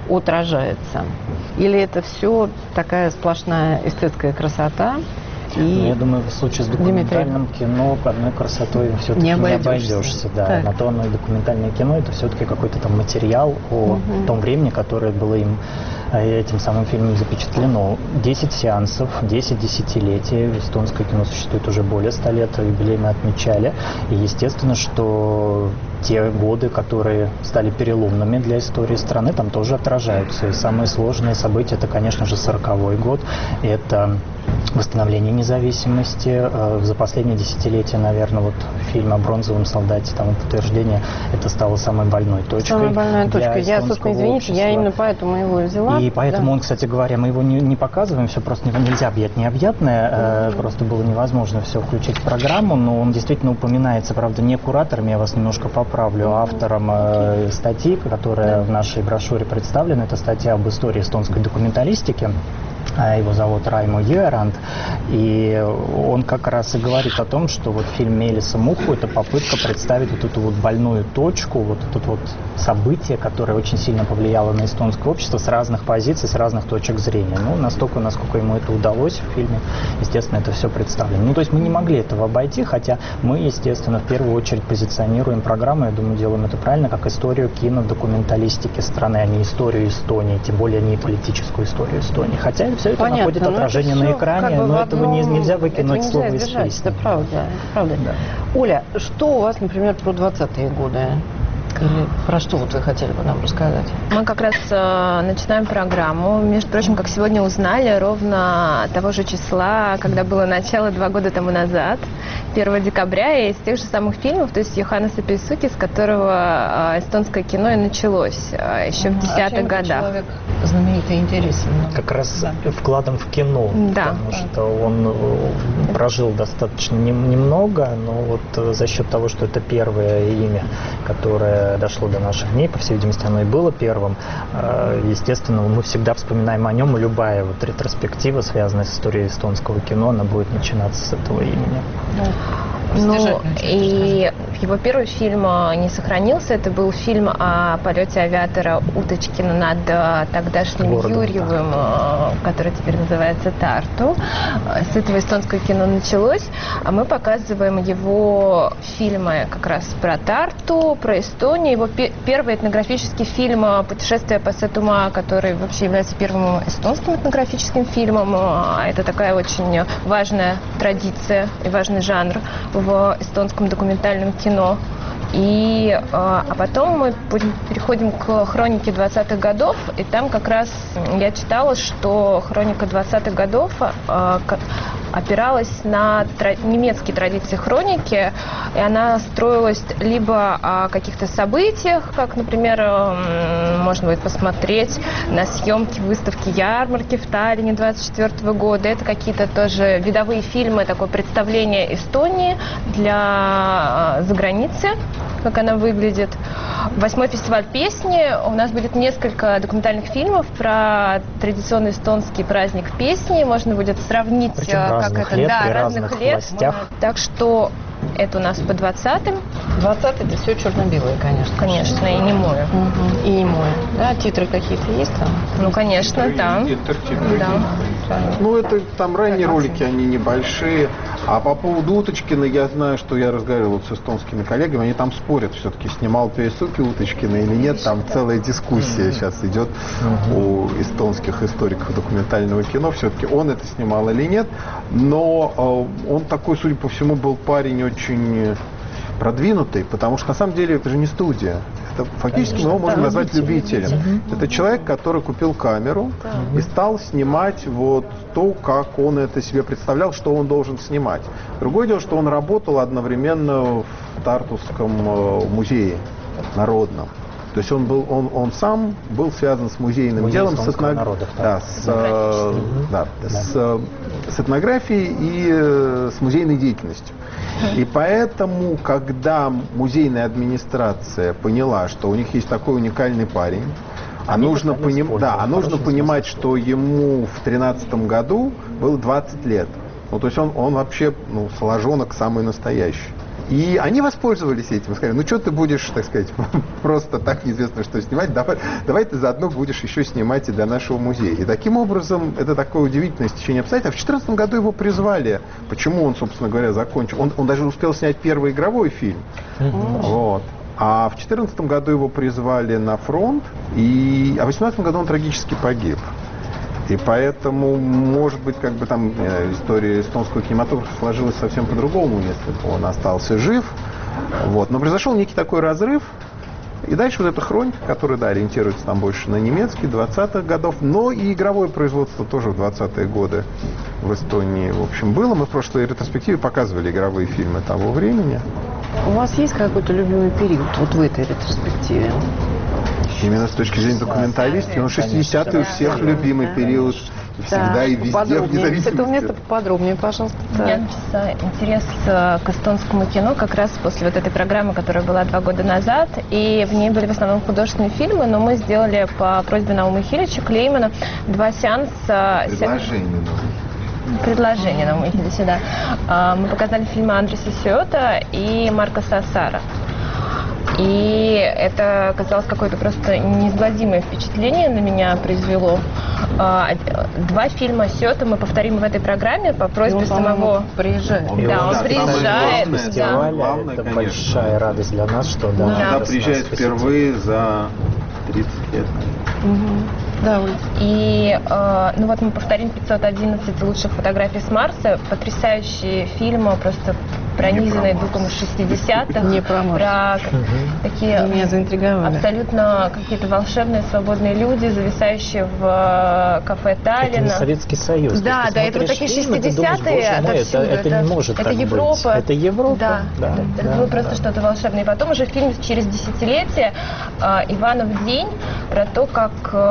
отражается? Или это все такая сплошная эстетская красота? И... Ну, я думаю, в случае с документальным Дмитрий... кино одной красотой все-таки не обойдешься. Не обойдешься да. Так. На то оно и документальное кино, это все-таки какой-то там материал о угу. том времени, которое было им этим самым фильмом запечатлено. десять сеансов, десять десятилетий. Эстонское кино существует уже более ста лет, юбилей мы отмечали. И естественно, что те годы, которые стали переломными для истории страны, там тоже отражаются. И самые сложные события, это, конечно же, сороковой год. Это восстановление независимости. За последние десятилетия, наверное, вот фильм о бронзовом солдате, тому подтверждение, это стало самой больной точкой. Самой больной точкой. Я, собственно, извините, общества. Я именно поэтому его взяла. И поэтому да. он, кстати говоря, мы его не, не показываем, все просто нельзя объять необъятное, mm-hmm. э, просто было невозможно все включить в программу, но он действительно упоминается, правда, не куратором, я вас немножко поправлю, а автором э, статьи, которая в нашей брошюре представлена. Это статья об истории эстонской документалистики. Его зовут Раймо Юэрант, и он как раз и говорит о том, что вот фильм «Мелиса Муху» — это попытка представить вот эту вот больную точку, вот это вот событие, которое очень сильно повлияло на эстонское общество с разных позиций, с разных точек зрения. Ну, настолько, насколько ему это удалось в фильме, естественно, это все представлено. Ну, то есть мы не могли этого обойти, хотя мы, естественно, в первую очередь позиционируем программу, я думаю, делаем это правильно, как историю кинодокументалистики страны, а не историю Эстонии, тем более не политическую историю Эстонии. Хотя все это Понятно, находит отражение на экране, как бы но этого не, нельзя выкинуть этого слово нельзя из избежать, песни. Это правда. Это правда. Да. Оля, что у вас, например, про двадцатые годы? Или про что вот вы хотели бы нам рассказать? Мы как раз э, начинаем программу. Между прочим, как сегодня узнали, ровно того же числа, когда было начало два года тому назад, первого декабря, и из тех же самых фильмов, то есть Йоханнеса Пилсудски, с которого э, эстонское кино и началось э, еще в десятых годах. Человек знаменитый и интересен. Как раз да. вкладом в кино, да. потому что он прожил достаточно немного, но вот за счет того, что это первое имя, которое дошло до наших дней, по всей видимости, оно и было первым. Естественно, мы всегда вспоминаем о нем, и любая вот ретроспектива, связанная с историей эстонского кино, она будет начинаться с этого имени. Ну, и его первый фильм не сохранился. Это был фильм о полете авиатора Уточкина над тогдашним Городом, Юрьевым, да. который теперь называется Тарту. С этого эстонское кино началось. А мы показываем его фильмы как раз про Тарту, про Эстонию. Его первый этнографический фильм «Путешествие по Сатума», который вообще является первым эстонским этнографическим фильмом. Это такая очень важная традиция и важный жанр в эстонском документальном кино. И, а потом мы переходим к хронике двадцатых годов, и там как раз я читала, что хроника двадцатых годов опиралась на немецкие традиции хроники, и она строилась либо о каких-то событиях, как, например, можно будет посмотреть на съемки выставки ярмарки в Таллине двадцать четвёртого года. Это какие-то тоже видовые фильмы, такое представление Эстонии для заграницы, как она выглядит. Восьмой фестиваль песни. У нас будет несколько документальных фильмов про традиционный эстонский праздник песни. Можно будет сравнить, Причем как это, лет, да, разных, разных лет. Властях. Так что это у нас по двадцатым. двадцатые это все черно-белое, конечно. Конечно, и немое. Угу. И немое. Да, титры какие-то есть там? Ну, конечно, да. Да. Ну, это там ранние ролики, они небольшие. А по поводу Уточкина, я знаю, что я разговаривал вот с эстонскими коллегами, они там спорят все-таки, снимал Пилсудски Уточкина или нет. Там целая дискуссия сейчас идет у эстонских историков документального кино. Все-таки он это снимал или нет. Но э, он такой, судя по всему, был парень очень продвинутый, потому что на самом деле это же не студия. Это фактически мы его можем назвать любителем. Mm-hmm. Это человек, который купил камеру mm-hmm. и стал снимать вот то, как он это себе представлял, что он должен снимать. Другое дело, что он работал одновременно в Тартусском музее народном. То есть он был, он, он сам был связан с музейным Музей делом, с, этно... народов, да, с, э, да, да. С, с этнографией и э, с музейной деятельностью. И поэтому, когда музейная администрация поняла, что у них есть такой уникальный парень, а нужно, поним... да, а нужно понимать, что ему в тринадцатом году было двадцать лет. Ну, то есть он, он вообще, ну, сложонок самый настоящий. И они воспользовались этим. Сказали, ну что ты будешь, так сказать, просто так неизвестно что снимать, давай, давай ты заодно будешь еще снимать и для нашего музея. И таким образом, это такое удивительное стечение обстоятельств. А в две тысячи четырнадцатом году его призвали. Почему он, собственно говоря, закончил? Он, он даже успел снять первый игровой фильм. Mm-hmm. Вот. А в две тысячи четырнадцатом году его призвали на фронт, и... а в две тысячи восемнадцатом году он трагически погиб. И поэтому, может быть, как бы там история эстонского кинематографа сложилась совсем по-другому, если бы он остался жив. Вот. Но произошел некий такой разрыв. И дальше вот эта хроника, которая, да, ориентируется там больше на немецкий, двадцатых годов, но и игровое производство тоже в двадцатые годы в Эстонии, в общем, было. Мы в прошлой ретроспективе показывали игровые фильмы того времени. У вас есть какой-то любимый период вот в этой ретроспективе? Именно с точки зрения документалистики, но шестидесятые у всех любимый период. Всегда да, и везде, вне зависимости. С этого места поподробнее, пожалуйста. У меня начался интерес к эстонскому кино как раз после вот этой программы, которая была два года назад. И в ней были в основном художественные фильмы, но мы сделали по просьбе Наума Хилича Клеймана два сеанса. Предложение. Предложение Наума Хилича, да. Мы показали фильмы Андреса Сиота и Марка Сассара. И это оказалось какое-то просто неизгладимое впечатление на меня произвело. Два фильма Сёта мы повторим в этой программе по просьбе он, самого... приезжает. Да, да, он да, приезжает. Да. Фестиваль, главное, это конечно. Большая радость для нас, что да. Он да. приезжает впервые за тридцать лет. Угу. Да, Оль. И, э, ну вот мы повторим пятьсот одиннадцать лучших фотографий с Марса. Потрясающие фильмы, просто пронизанные духом шестидесятых. Не про Марс. Про такие меня заинтриговали. Абсолютно какие-то волшебные, свободные люди, зависающие в кафе Таллина. Это не Советский Союз. Да, да, это вот такие шестидесятые отовсюду. Это, это, это не может это так Европа. быть. Это Европа. Да, да, это да, было да, просто да. что-то волшебное. И потом уже фильм через десятилетие «Иванов день» про то, как...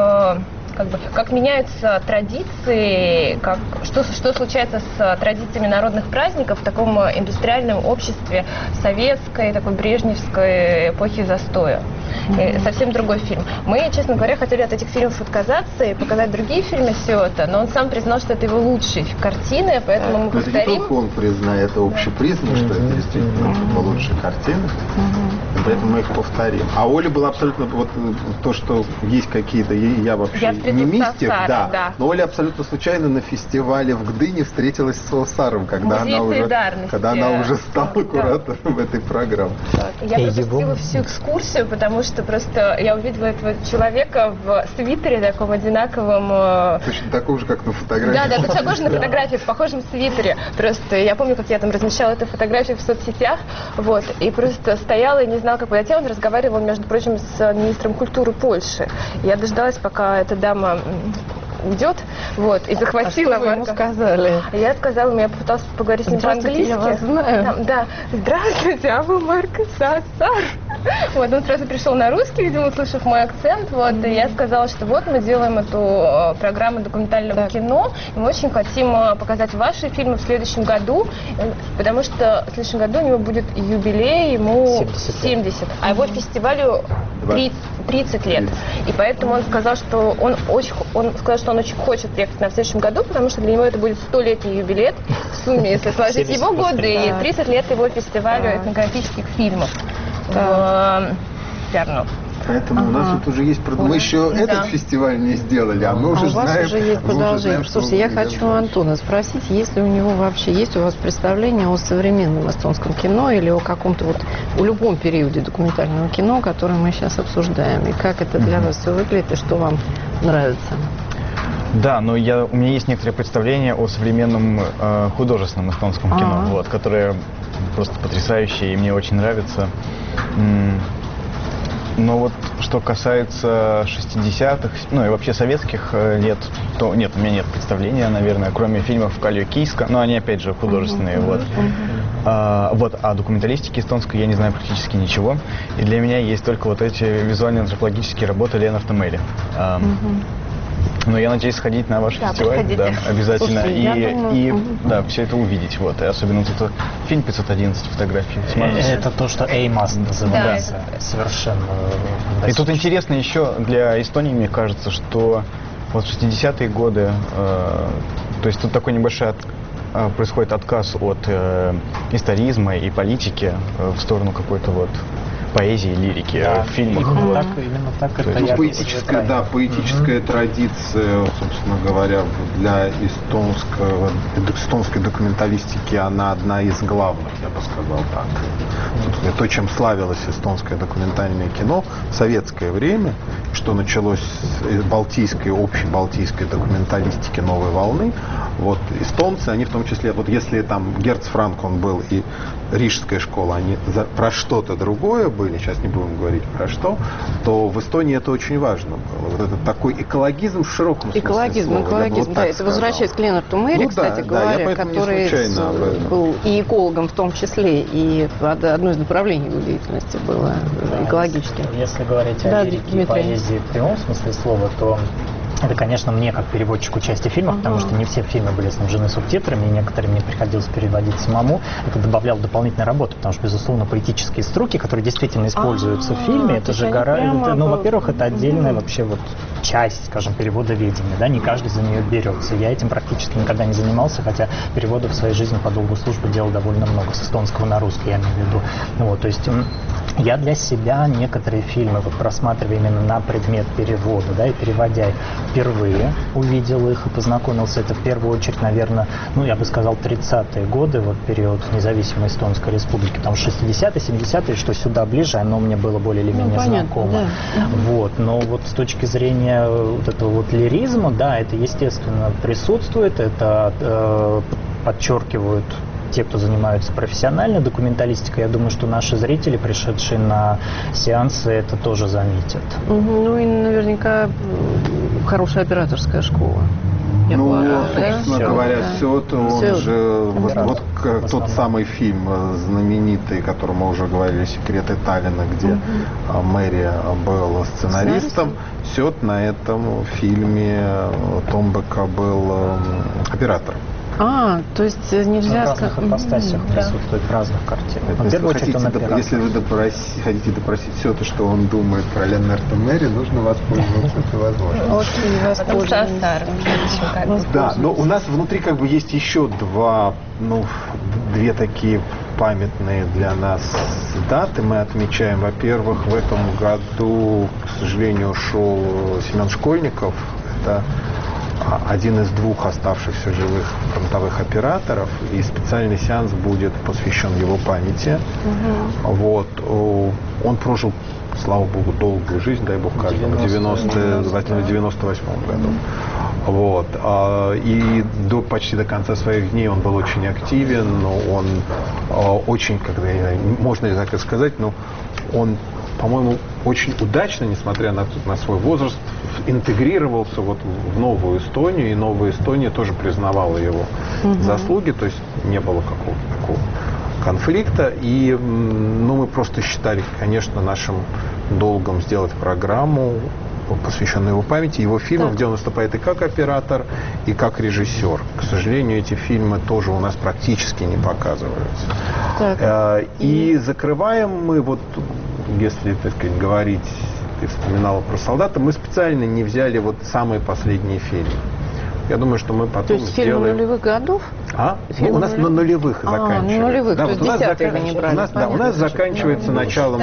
Как, бы, как меняются традиции, как, что, что случается с традициями народных праздников в таком индустриальном обществе советской, такой брежневской эпохи застоя. Mm-hmm. Совсем другой фильм. Мы, честно говоря, хотели от этих фильмов отказаться и показать другие фильмы Сиота, но он сам признал, что это его лучшие картины, поэтому мы повторим. Это не только он признает, это общепризнано, mm-hmm. что это действительно mm-hmm. лучшие картины, mm-hmm. поэтому мы их повторим. А Оля была абсолютно, вот то, что есть какие-то, я вообще... Я не мистик, Саром, да. да. Но Оля абсолютно случайно на фестивале в Гдыне встретилась с Саром, когда она уже, когда она уже стала да. куратором в этой программе. Я пропустила всю экскурсию, потому что просто я увидела этого человека в свитере таком одинаковом. Точно такого же, как на фотографии. Да, да, точно такой же на фотографии, в похожем свитере. Просто я помню, как я там размещала эту фотографию в соцсетях, вот, и просто стояла и не знала, как подойти. Он разговаривал, между прочим, с министром культуры Польши. Я дождалась, пока эта дама уйдет, вот, и захватила а что вы ему сказали? Я сказала, я попыталась поговорить с ним по-английски. Я вас знаю. Там, да, здравствуйте, а вы Марк Сассар. Вот, он сразу пришел на русский, видимо, услышав мой акцент, вот, и я сказала, что вот мы делаем эту программу документального так. кино, и мы очень хотим показать ваши фильмы в следующем году, потому что в следующем году у него будет юбилей, ему семьдесят, семьдесят а его фестивалю тридцать лет. И поэтому он сказал, что он очень, он сказал, что он очень хочет приехать на следующем году, потому что для него это будет столетний юбилей в сумме, если сложить его годы, и тридцать лет его фестивалю этнографических фильмов в Перну. Поэтому ага. у нас вот уже есть продолжение. Мы еще да. этот фестиваль не сделали, а мы а уже у вас знаем. Уже есть продолжение. Знаем, слушайте, я хочу у Антона спросить, есть ли у него вообще, есть у вас представление о современном эстонском кино или о каком-то вот, о любом периоде документального кино, которое мы сейчас обсуждаем, и как это для mm-hmm. вас все выглядит, и что вам нравится? Да, но я, у меня есть некоторые представления о современном э, художественном эстонском А-а-а. кино, вот, которое просто потрясающее и мне очень нравится. Но вот что касается шестидесятых, ну и вообще советских лет, то нет, у меня нет представления, наверное, кроме фильмов Калью Кийска, но они опять же художественные, uh-huh. вот. Uh-huh. А, вот, а документалистики эстонской я не знаю практически ничего, и для меня есть только вот эти визуально-антропологические работы Ленарта Мэри. А, uh-huh. Но я надеюсь сходить на ваш да, фестиваль, да, обязательно, Слушайте, и, думаю, и угу. да, все это увидеть, вот, и особенно вот это фильм пятьсот одиннадцать фотографий. Это то, что A-Must называется, да, совершенно. И тут интересно еще для Эстонии, мне кажется, что вот шестидесятые годы, э, то есть тут такой небольшой от, происходит отказ от э, историзма и политики э, в сторону какой-то вот поэзии, лирики да, в фильмах. Именно так, именно так это ну, поэтическая, да, поэтическая mm-hmm. традиция, собственно говоря, для эстонского, эстонской документалистики, она одна из главных, я бы сказал так. Собственно, то, чем славилось эстонское документальное кино в советское время, что началось с балтийской, общей балтийской документалистики новой волны, вот эстонцы, они в том числе, вот если там Герц Франк, он был, и Рижская школа, они за, про что-то другое были, сейчас не будем говорить про что, то в Эстонии это очень важно было. Вот этот такой экологизм в широком смысле экологизм, слова. Экологизм, да, это возвращаясь к Ленарту Мэри, ну, кстати да, говоря, да, который был и экологом в том числе, и одно из направлений его деятельности было да, экологическим. Если говорить да, о лирике и поэзии в прямом смысле слова, то это, конечно, мне как переводчику части фильмов, uh-huh. потому что не все фильмы были снабжены субтитрами, и некоторые мне приходилось переводить самому. Это добавляло дополнительной работы, потому что, безусловно, поэтические строки, которые действительно используются А-а-а, в фильме, это же гора... Это, ну, во-первых, это отдельная uh-huh. вообще вот часть, скажем, переводоведения, да, не каждый за нее берется. Я этим практически никогда не занимался, хотя переводов в своей жизни по долгу службы делал довольно много, с эстонского на русский, я имею в виду. Вот, то есть я для себя некоторые фильмы вот просматриваю именно на предмет перевода, да, и переводя впервые увидел их и познакомился. Это в первую очередь, наверное, ну, я бы сказал, тридцатые годы, вот период независимой Эстонской Республики, там шестидесятые, семидесятые, что сюда ближе, оно мне было более или менее ну, знакомо. Да. Вот, но вот с точки зрения вот этого вот лиризма, да, это, естественно, присутствует, это э, подчеркивают те, кто занимаются профессиональной документалистикой. Я думаю, что наши зрители, пришедшие на сеансы, это тоже заметят. Угу, ну и наверняка хорошая операторская школа. Я ну, полагаю, собственно да? говоря, да. все это, он все же, вот, вот как тот самый фильм знаменитый, о котором мы уже говорили, «Секреты Таллина», где угу. Мэри был сценаристом, все на этом фильме Томбека был оператором. А, то есть нельзя сказать... В разных ипостасях mm-hmm. присутствует, в разных картинах. Если, вы хотите, доп... если вы допроси... хотите допросить все то, что он думает про Ленарта Мэри, нужно воспользоваться этой возможностью. Окей, воспользоваться. Да, но у нас внутри как бы есть еще два, ну, две такие памятные для нас даты. Мы отмечаем, во-первых, в этом году, к сожалению, ушел Семен Школьников. Это один из двух оставшихся живых фронтовых операторов, и специальный сеанс будет посвящен его памяти. Угу. Вот. Он прожил, слава богу, долгую жизнь, дай бог каждому, в девяносто восьмом году. Вот. И до, почти до конца своих дней он был очень активен, он очень, когда, можно ли так и сказать, но он, по-моему, очень удачно, несмотря на, на свой возраст, интегрировался вот в новую Эстонию, и новая Эстония тоже признавала его угу. заслуги, то есть не было какого-то такого конфликта. И ну, мы просто считали, конечно, нашим долгом сделать программу, посвященную его памяти, его фильмов, так. где он выступает и как оператор, и как режиссер. К сожалению, эти фильмы тоже у нас практически не показываются. Так. И закрываем мы, вот, если, так сказать, говорить, ты вспоминала про солдата, мы специально не взяли вот самые последние фильмы. Я думаю, что мы потом то есть сделаем... фильмы нулевых годов? А? Ну, у нас на нулевых а, заканчивается. На нулевых, да, то вот есть десятые вы не брали. У нас, да, у нас заканчивается ну, началом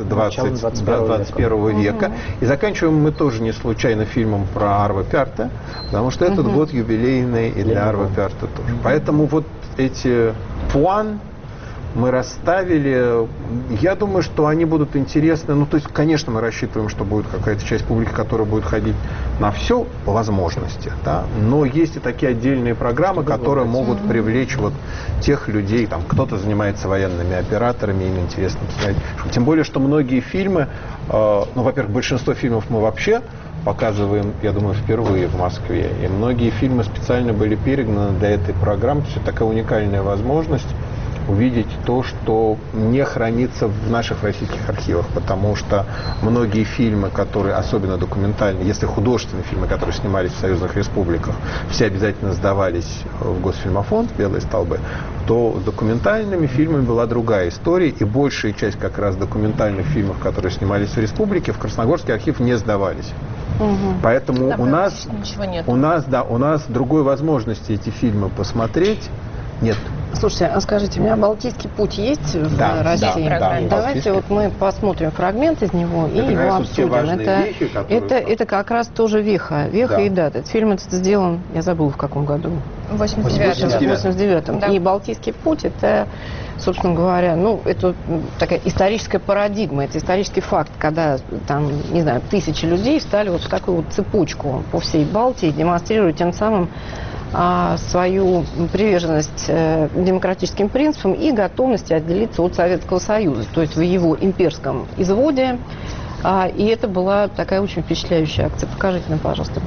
двадцать первого века. Угу. И заканчиваем мы тоже не случайно фильмом про Арво Пярта, потому что этот угу. год юбилейный и для Арво Пярта тоже. Угу. Поэтому вот эти пуан мы расставили. Я думаю, что они будут интересны. Ну, то есть, конечно, мы рассчитываем, что будет какая-то часть публики, которая будет ходить на все по возможности. Да? Но есть и такие отдельные программы, которые могут привлечь вот тех людей. Там кто-то занимается военными операторами, им интересно посмотреть. Тем более, что многие фильмы, э, ну, во-первых, большинство фильмов мы вообще показываем, я думаю, впервые в Москве. И многие фильмы специально были перегнаны для этой программы. То есть, это такая уникальная возможность увидеть то, что не хранится в наших российских архивах, потому что многие фильмы, которые, особенно документальные, если художественные фильмы, которые снимались в союзных республиках, все обязательно сдавались в Госфильмофонд, белые столбы, то с документальными фильмами была другая история, и большая часть как раз документальных фильмов, которые снимались в республике, в Красногорский архив не сдавались. Угу. Поэтому да, у нас, у нас, да, у нас другой возможности эти фильмы посмотреть Нет. Слушайте, а скажите, у меня «Балтийский путь» есть в да, России? Да, да, Давайте вот мы посмотрим фрагмент из него это и его обсудим. Это, вещи, которые... это, это как раз тоже веха, веха да. и дата. Этот фильм этот сделан, я забыла в каком году. В восемьдесят девятом. Да. И «Балтийский путь» это, собственно говоря, ну, это такая историческая парадигма, это исторический факт, когда там, не знаю, тысячи людей встали вот в такую вот цепочку по всей Балтии, демонстрируя тем самым а, свою приверженность э, демократическим принципам и готовность отделиться от Советского Союза, то есть в его имперском изводе. А, и это была такая очень впечатляющая акция. Покажите нам, пожалуйста.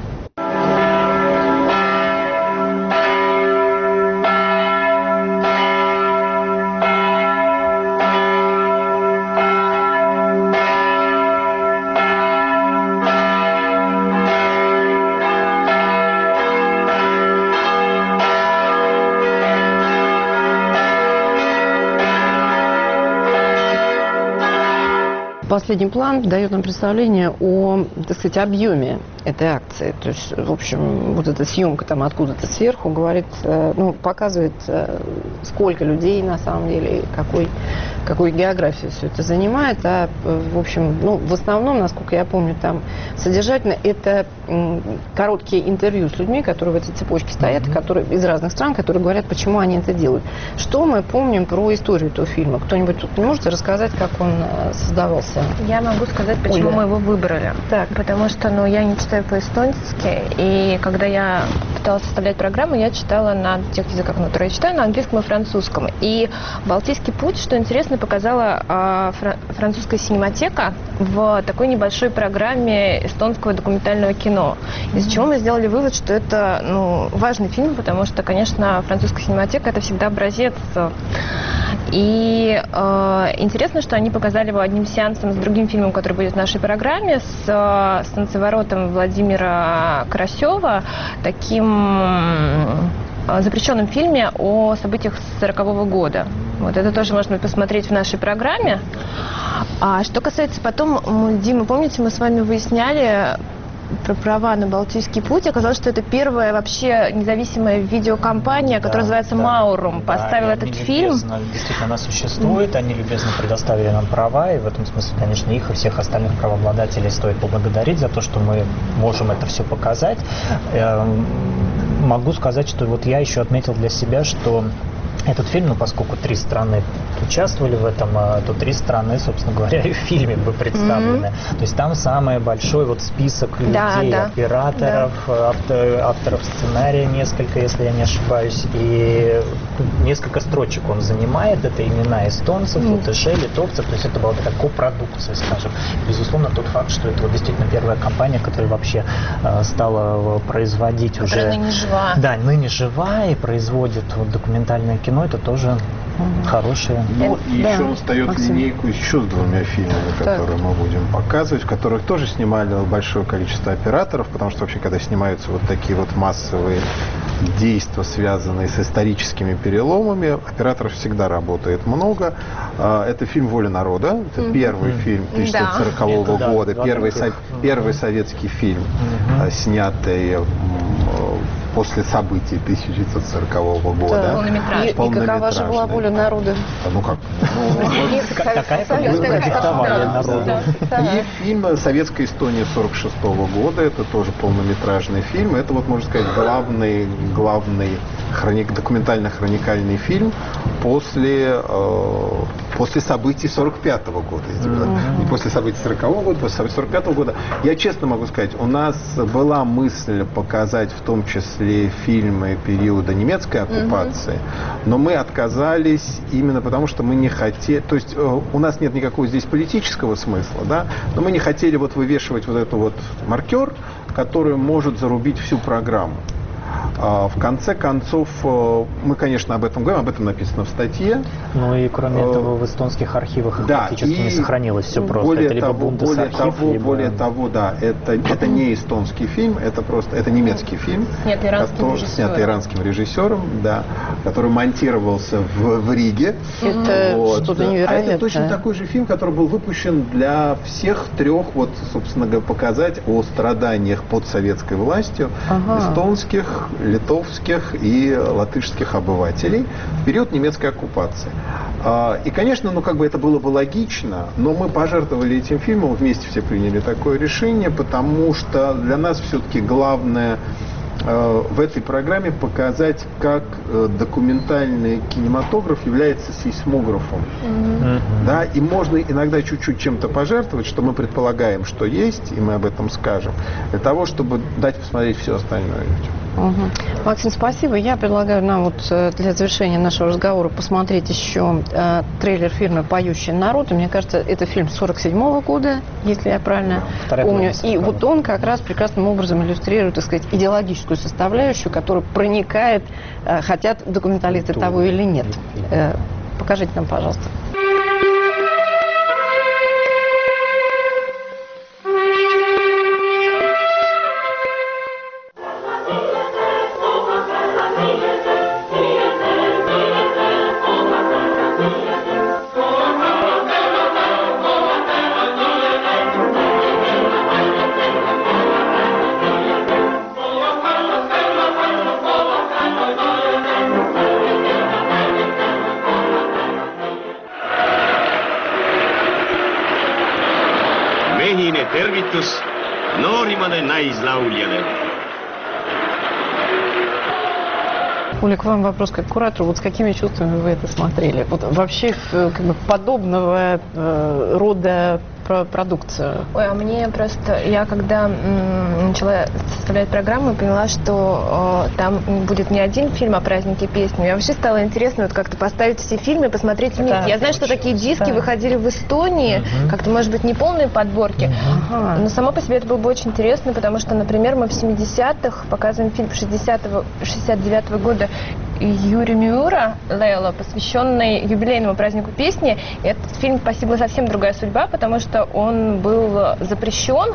Последний план дает нам представление о, так сказать, объеме этой акции. То есть, в общем, вот эта съемка там откуда-то сверху говорит, ну, показывает, сколько людей на самом деле, какой, какую географию все это занимает. А, в общем, ну, в основном, насколько я помню, там содержательно это короткие интервью с людьми, которые в этой цепочке стоят, mm-hmm. которые из разных стран, которые говорят, почему они это делают. Что мы помним про историю этого фильма? Кто-нибудь тут не можете рассказать, как он создавался? Я могу сказать, почему Оля. мы его выбрали. Так. Потому что, ну, я не читаю по-эстонски, и когда я пыталась составлять программу, я читала на тех языках, на которые я читаю, на английском и французском. И «Балтийский путь», что интересно, показала а, фра- французская синематека в такой небольшой программе эстонского документального кино. Из-за чего мы сделали вывод, что это, ну, важный фильм, потому что, конечно, французская синематека – это всегда образец. И э, интересно, что они показали его одним сеансом с другим фильмом, который будет в нашей программе, с э, «Солнцеворотом» Владимира Карасева, таким э, запрещенном фильме о событиях сорокового года. Вот это тоже можно посмотреть в нашей программе. А что касается потом, Дима, помните, мы с вами выясняли про права на «Балтийский путь», оказалось, что это первая вообще независимая видеокомпания, да, которая называется да, «Маурум», поставила да, этот фильм. Действительно, она существует, mm-hmm. они любезно предоставили нам права, и в этом смысле, конечно, их и всех остальных правообладателей стоит поблагодарить за то, что мы можем это все показать. Могу сказать, что вот я еще отметил для себя, что этот фильм, ну, поскольку три страны участвовали в этом, то три страны, собственно говоря, и в фильме бы представлены. Mm-hmm. То есть там самый большой вот список людей, да, да. операторов, да. Автор, авторов сценария несколько, если я не ошибаюсь, и несколько строчек он занимает, это имена эстонцев, mm-hmm. латышей, литовцев, то есть это была такая копродукция, скажем. Безусловно, тот факт, что это вот действительно первая компания, которая вообще э, стала производить которая уже... ныне жива. Да, ныне жива и производит вот документальное кино. Но это тоже mm-hmm. хорошее. Ну, и да. еще он встает Максим. линейку еще с двумя фильмами, которые так. мы будем показывать, в которых тоже снимали большое количество операторов, потому что вообще, когда снимаются вот такие вот массовые действия, связанные с историческими переломами, операторов всегда работает много. Это фильм «Воля народа». Это mm-hmm. первый фильм тысяча девятьсот сорокового да. года, да, первый, со- первый советский фильм, mm-hmm. снятый после событий тысяча девятьсот сорокового года. Да. Полнометражный. И, и какова же была воля народа? Ну как? Какая воля народа? И фильм «Советская Эстония» сорок шестого года. Это тоже полнометражный фильм. Это, вот можно сказать, главный, главный хроник, документально-хроникальный фильм после, э, после событий сорок пятого года. Mm-hmm. Не после событий сорокового года, после событий сорок пятого года. Я честно могу сказать, у нас была мысль показать в том числе фильмы периода немецкой оккупации, mm-hmm. но мы отказались именно потому, что мы не хотели, то есть э, у нас нет никакого здесь политического смысла, да, но мы не хотели вот вывешивать вот эту вот маркер, который может зарубить всю программу. В конце концов, мы, конечно, об этом говорим, об этом написано в статье. Ну и кроме этого в эстонских архивах да, практически не сохранилось все просто. Более это либо того, более того, либо... более того, да, это, это не эстонский фильм, это просто это немецкий фильм, снятый иранским который, режиссером, снятый иранским режиссером, да, который монтировался в, в Риге. Это вот. Что-то невероятное. А это точно такой же фильм, который был выпущен для всех трех, вот, собственно говоря, показать о страданиях под советской властью ага. эстонских, литовских и латышских обывателей в период немецкой оккупации. И, конечно, ну, как бы это было бы логично, но мы пожертвовали этим фильмом, вместе все приняли такое решение, потому что для нас все-таки главное в этой программе показать, как документальный кинематограф является сейсмографом. Mm-hmm. Да, и можно иногда чуть-чуть чем-то пожертвовать, что мы предполагаем, что есть, и мы об этом скажем, для того, чтобы дать посмотреть все остальное людям. Угу. Максим, спасибо. Я предлагаю нам вот для завершения нашего разговора посмотреть еще э, трейлер фильма «Поющий народ». И мне кажется, это фильм сорок седьмого года, если я правильно Вторая помню. И вот он как раз прекрасным образом иллюстрирует, так сказать, идеологическую составляющую, которая проникает, э, хотят документалисты того или нет. Э, покажите нам, пожалуйста. Tervitus noorimale naislauljale. Оля, к вам вопрос как куратору. Вот с какими чувствами вы это смотрели? Вот вообще как бы подобного э, рода продукцию? Ой, а мне просто... Я когда м, начала составлять программу, поняла, что э, там будет не один фильм о празднике песни. Мне вообще стало интересно вот как-то поставить все фильмы и посмотреть вместе. Да, я знаю, что такие диски да. выходили в Эстонии, угу. как-то, может быть, не полные подборки, угу. но само по себе это было бы очень интересно, потому что, например, мы в семидесятых показываем фильм шестидесятого, шестьдесят девятого года Юрия Миура «Лейла», посвященный юбилейному празднику песни. И этот фильм «Спасибо, совсем другая судьба», потому что он был запрещен,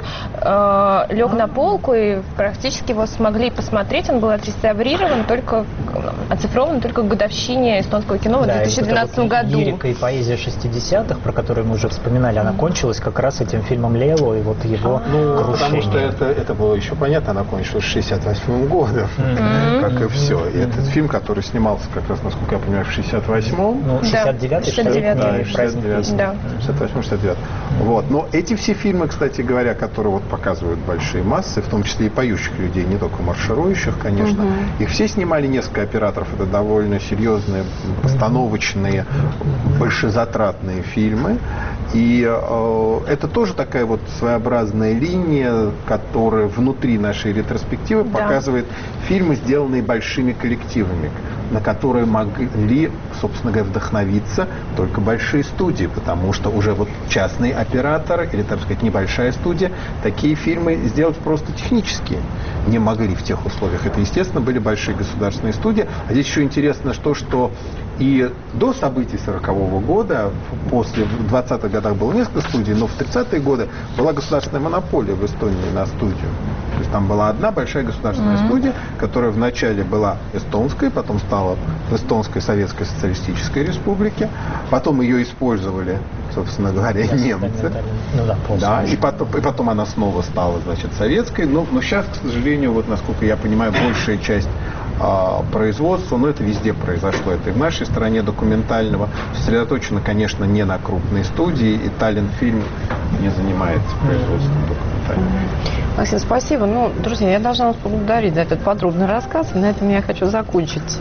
э, лег на полку, и практически его смогли посмотреть. Он был отреставрирован, только оцифрован только к годовщине эстонского кино в да, две тысячи двенадцатом году. Лирика и поэзия шестидесятых, про которую мы уже вспоминали, она кончилась как раз этим фильмом «Лейло», и вот его ну, крушение. Потому что это, это было еще понятно, она кончилась шестьдесят восьмым годом, mm-hmm. как и все. И этот фильм, который снимался как раз, насколько я понимаю, в шестьдесят восьмом. Ну, шестьдесят девятый, шестьдесят девятый. Да, шестьдесят девятый. Да. шестьдесят восьмой, шестьдесят девятый. Вот. Но эти все фильмы, кстати говоря, которые вот показывают большие массы, в том числе и поющих людей, не только марширующих, конечно, угу. их все снимали несколько операторов. Это довольно серьезные, постановочные, большезатратные фильмы. И э, это тоже такая вот своеобразная линия, которая внутри нашей ретроспективы да. показывает фильмы, сделанные большими коллективами, на которые могли, собственно говоря, вдохновиться только большие студии, потому что уже вот частный оператор или, так сказать, небольшая студия такие фильмы сделать просто технически не могли в тех условиях. Это, естественно, были большие государственные студии. А здесь еще интересно то, что и до событий сорокового года, после, в двадцатых годах было несколько студий, но в тридцатые годы была государственная монополия в Эстонии на студию. То есть там была одна большая государственная mm-hmm. студия, которая вначале была эстонской, потом стала в Эстонской Советской Социалистической Республике, потом ее использовали, собственно говоря, да, немцы. Ну, да, да, и, потом, и потом она снова стала, значит, советской. Но, но сейчас, к сожалению, вот насколько я понимаю, большая часть а, производства, но это везде произошло, это и в нашей стране документального, сосредоточено, конечно, не на крупной студии, и Таллинфильм не занимается производством документального. Максим, спасибо. Ну, друзья, я должна вас поблагодарить за этот подробный рассказ. И на этом я хочу закончить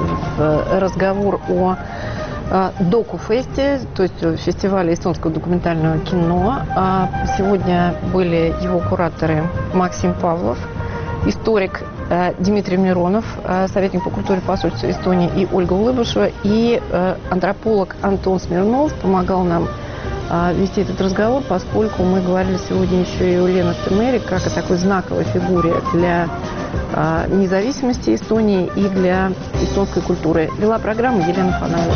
разговор о Докуфесте, то есть фестивале эстонского документального кино. Сегодня были его кураторы Максим Павлов, историк Дмитрий Миронов, советник по культуре посольства Эстонии, и Ольга Улыбышева, и антрополог Антон Смирнов помогал нам вести этот разговор, поскольку мы говорили сегодня еще и о Леновте Мэри как о такой знаковой фигуре для а, независимости Эстонии и для эстонской культуры. Вела программу Елена Фанайлова.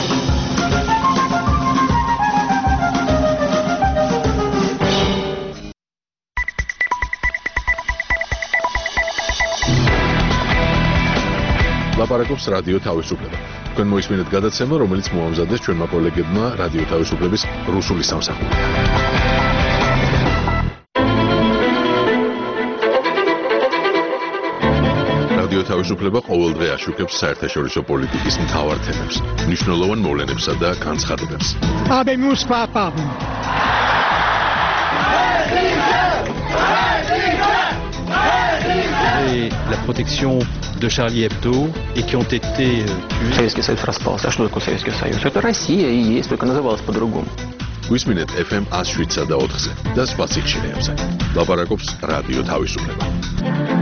ლაპარაკობს რადიო თავისუფლება. თქვენ მოისმინეთ გადაცემა, რომელიც მოამზადეს ჩვენმა კოლეგებმა რადიო თავისუფლების რუსული სამსახურიდან. რადიო თავისუფლება ყოველდღე აშუქებს საერთაშორისო პოლიტიკის მთავარ თემებს, მნიშვნელოვან მოვლენებსა და განცხადებებს. Habemus papam. Et la protection de Charlie Hebdo et qui ont été tués. Советский Союз распался. А что такое Советский Союз? Это Россия и есть, только называлась по-другому. გვისმინეთ эф эм one oh seven და ოთხზე და სხვა სიხშირეებზე. ლაპარაკობს რადიო თავისუფლება.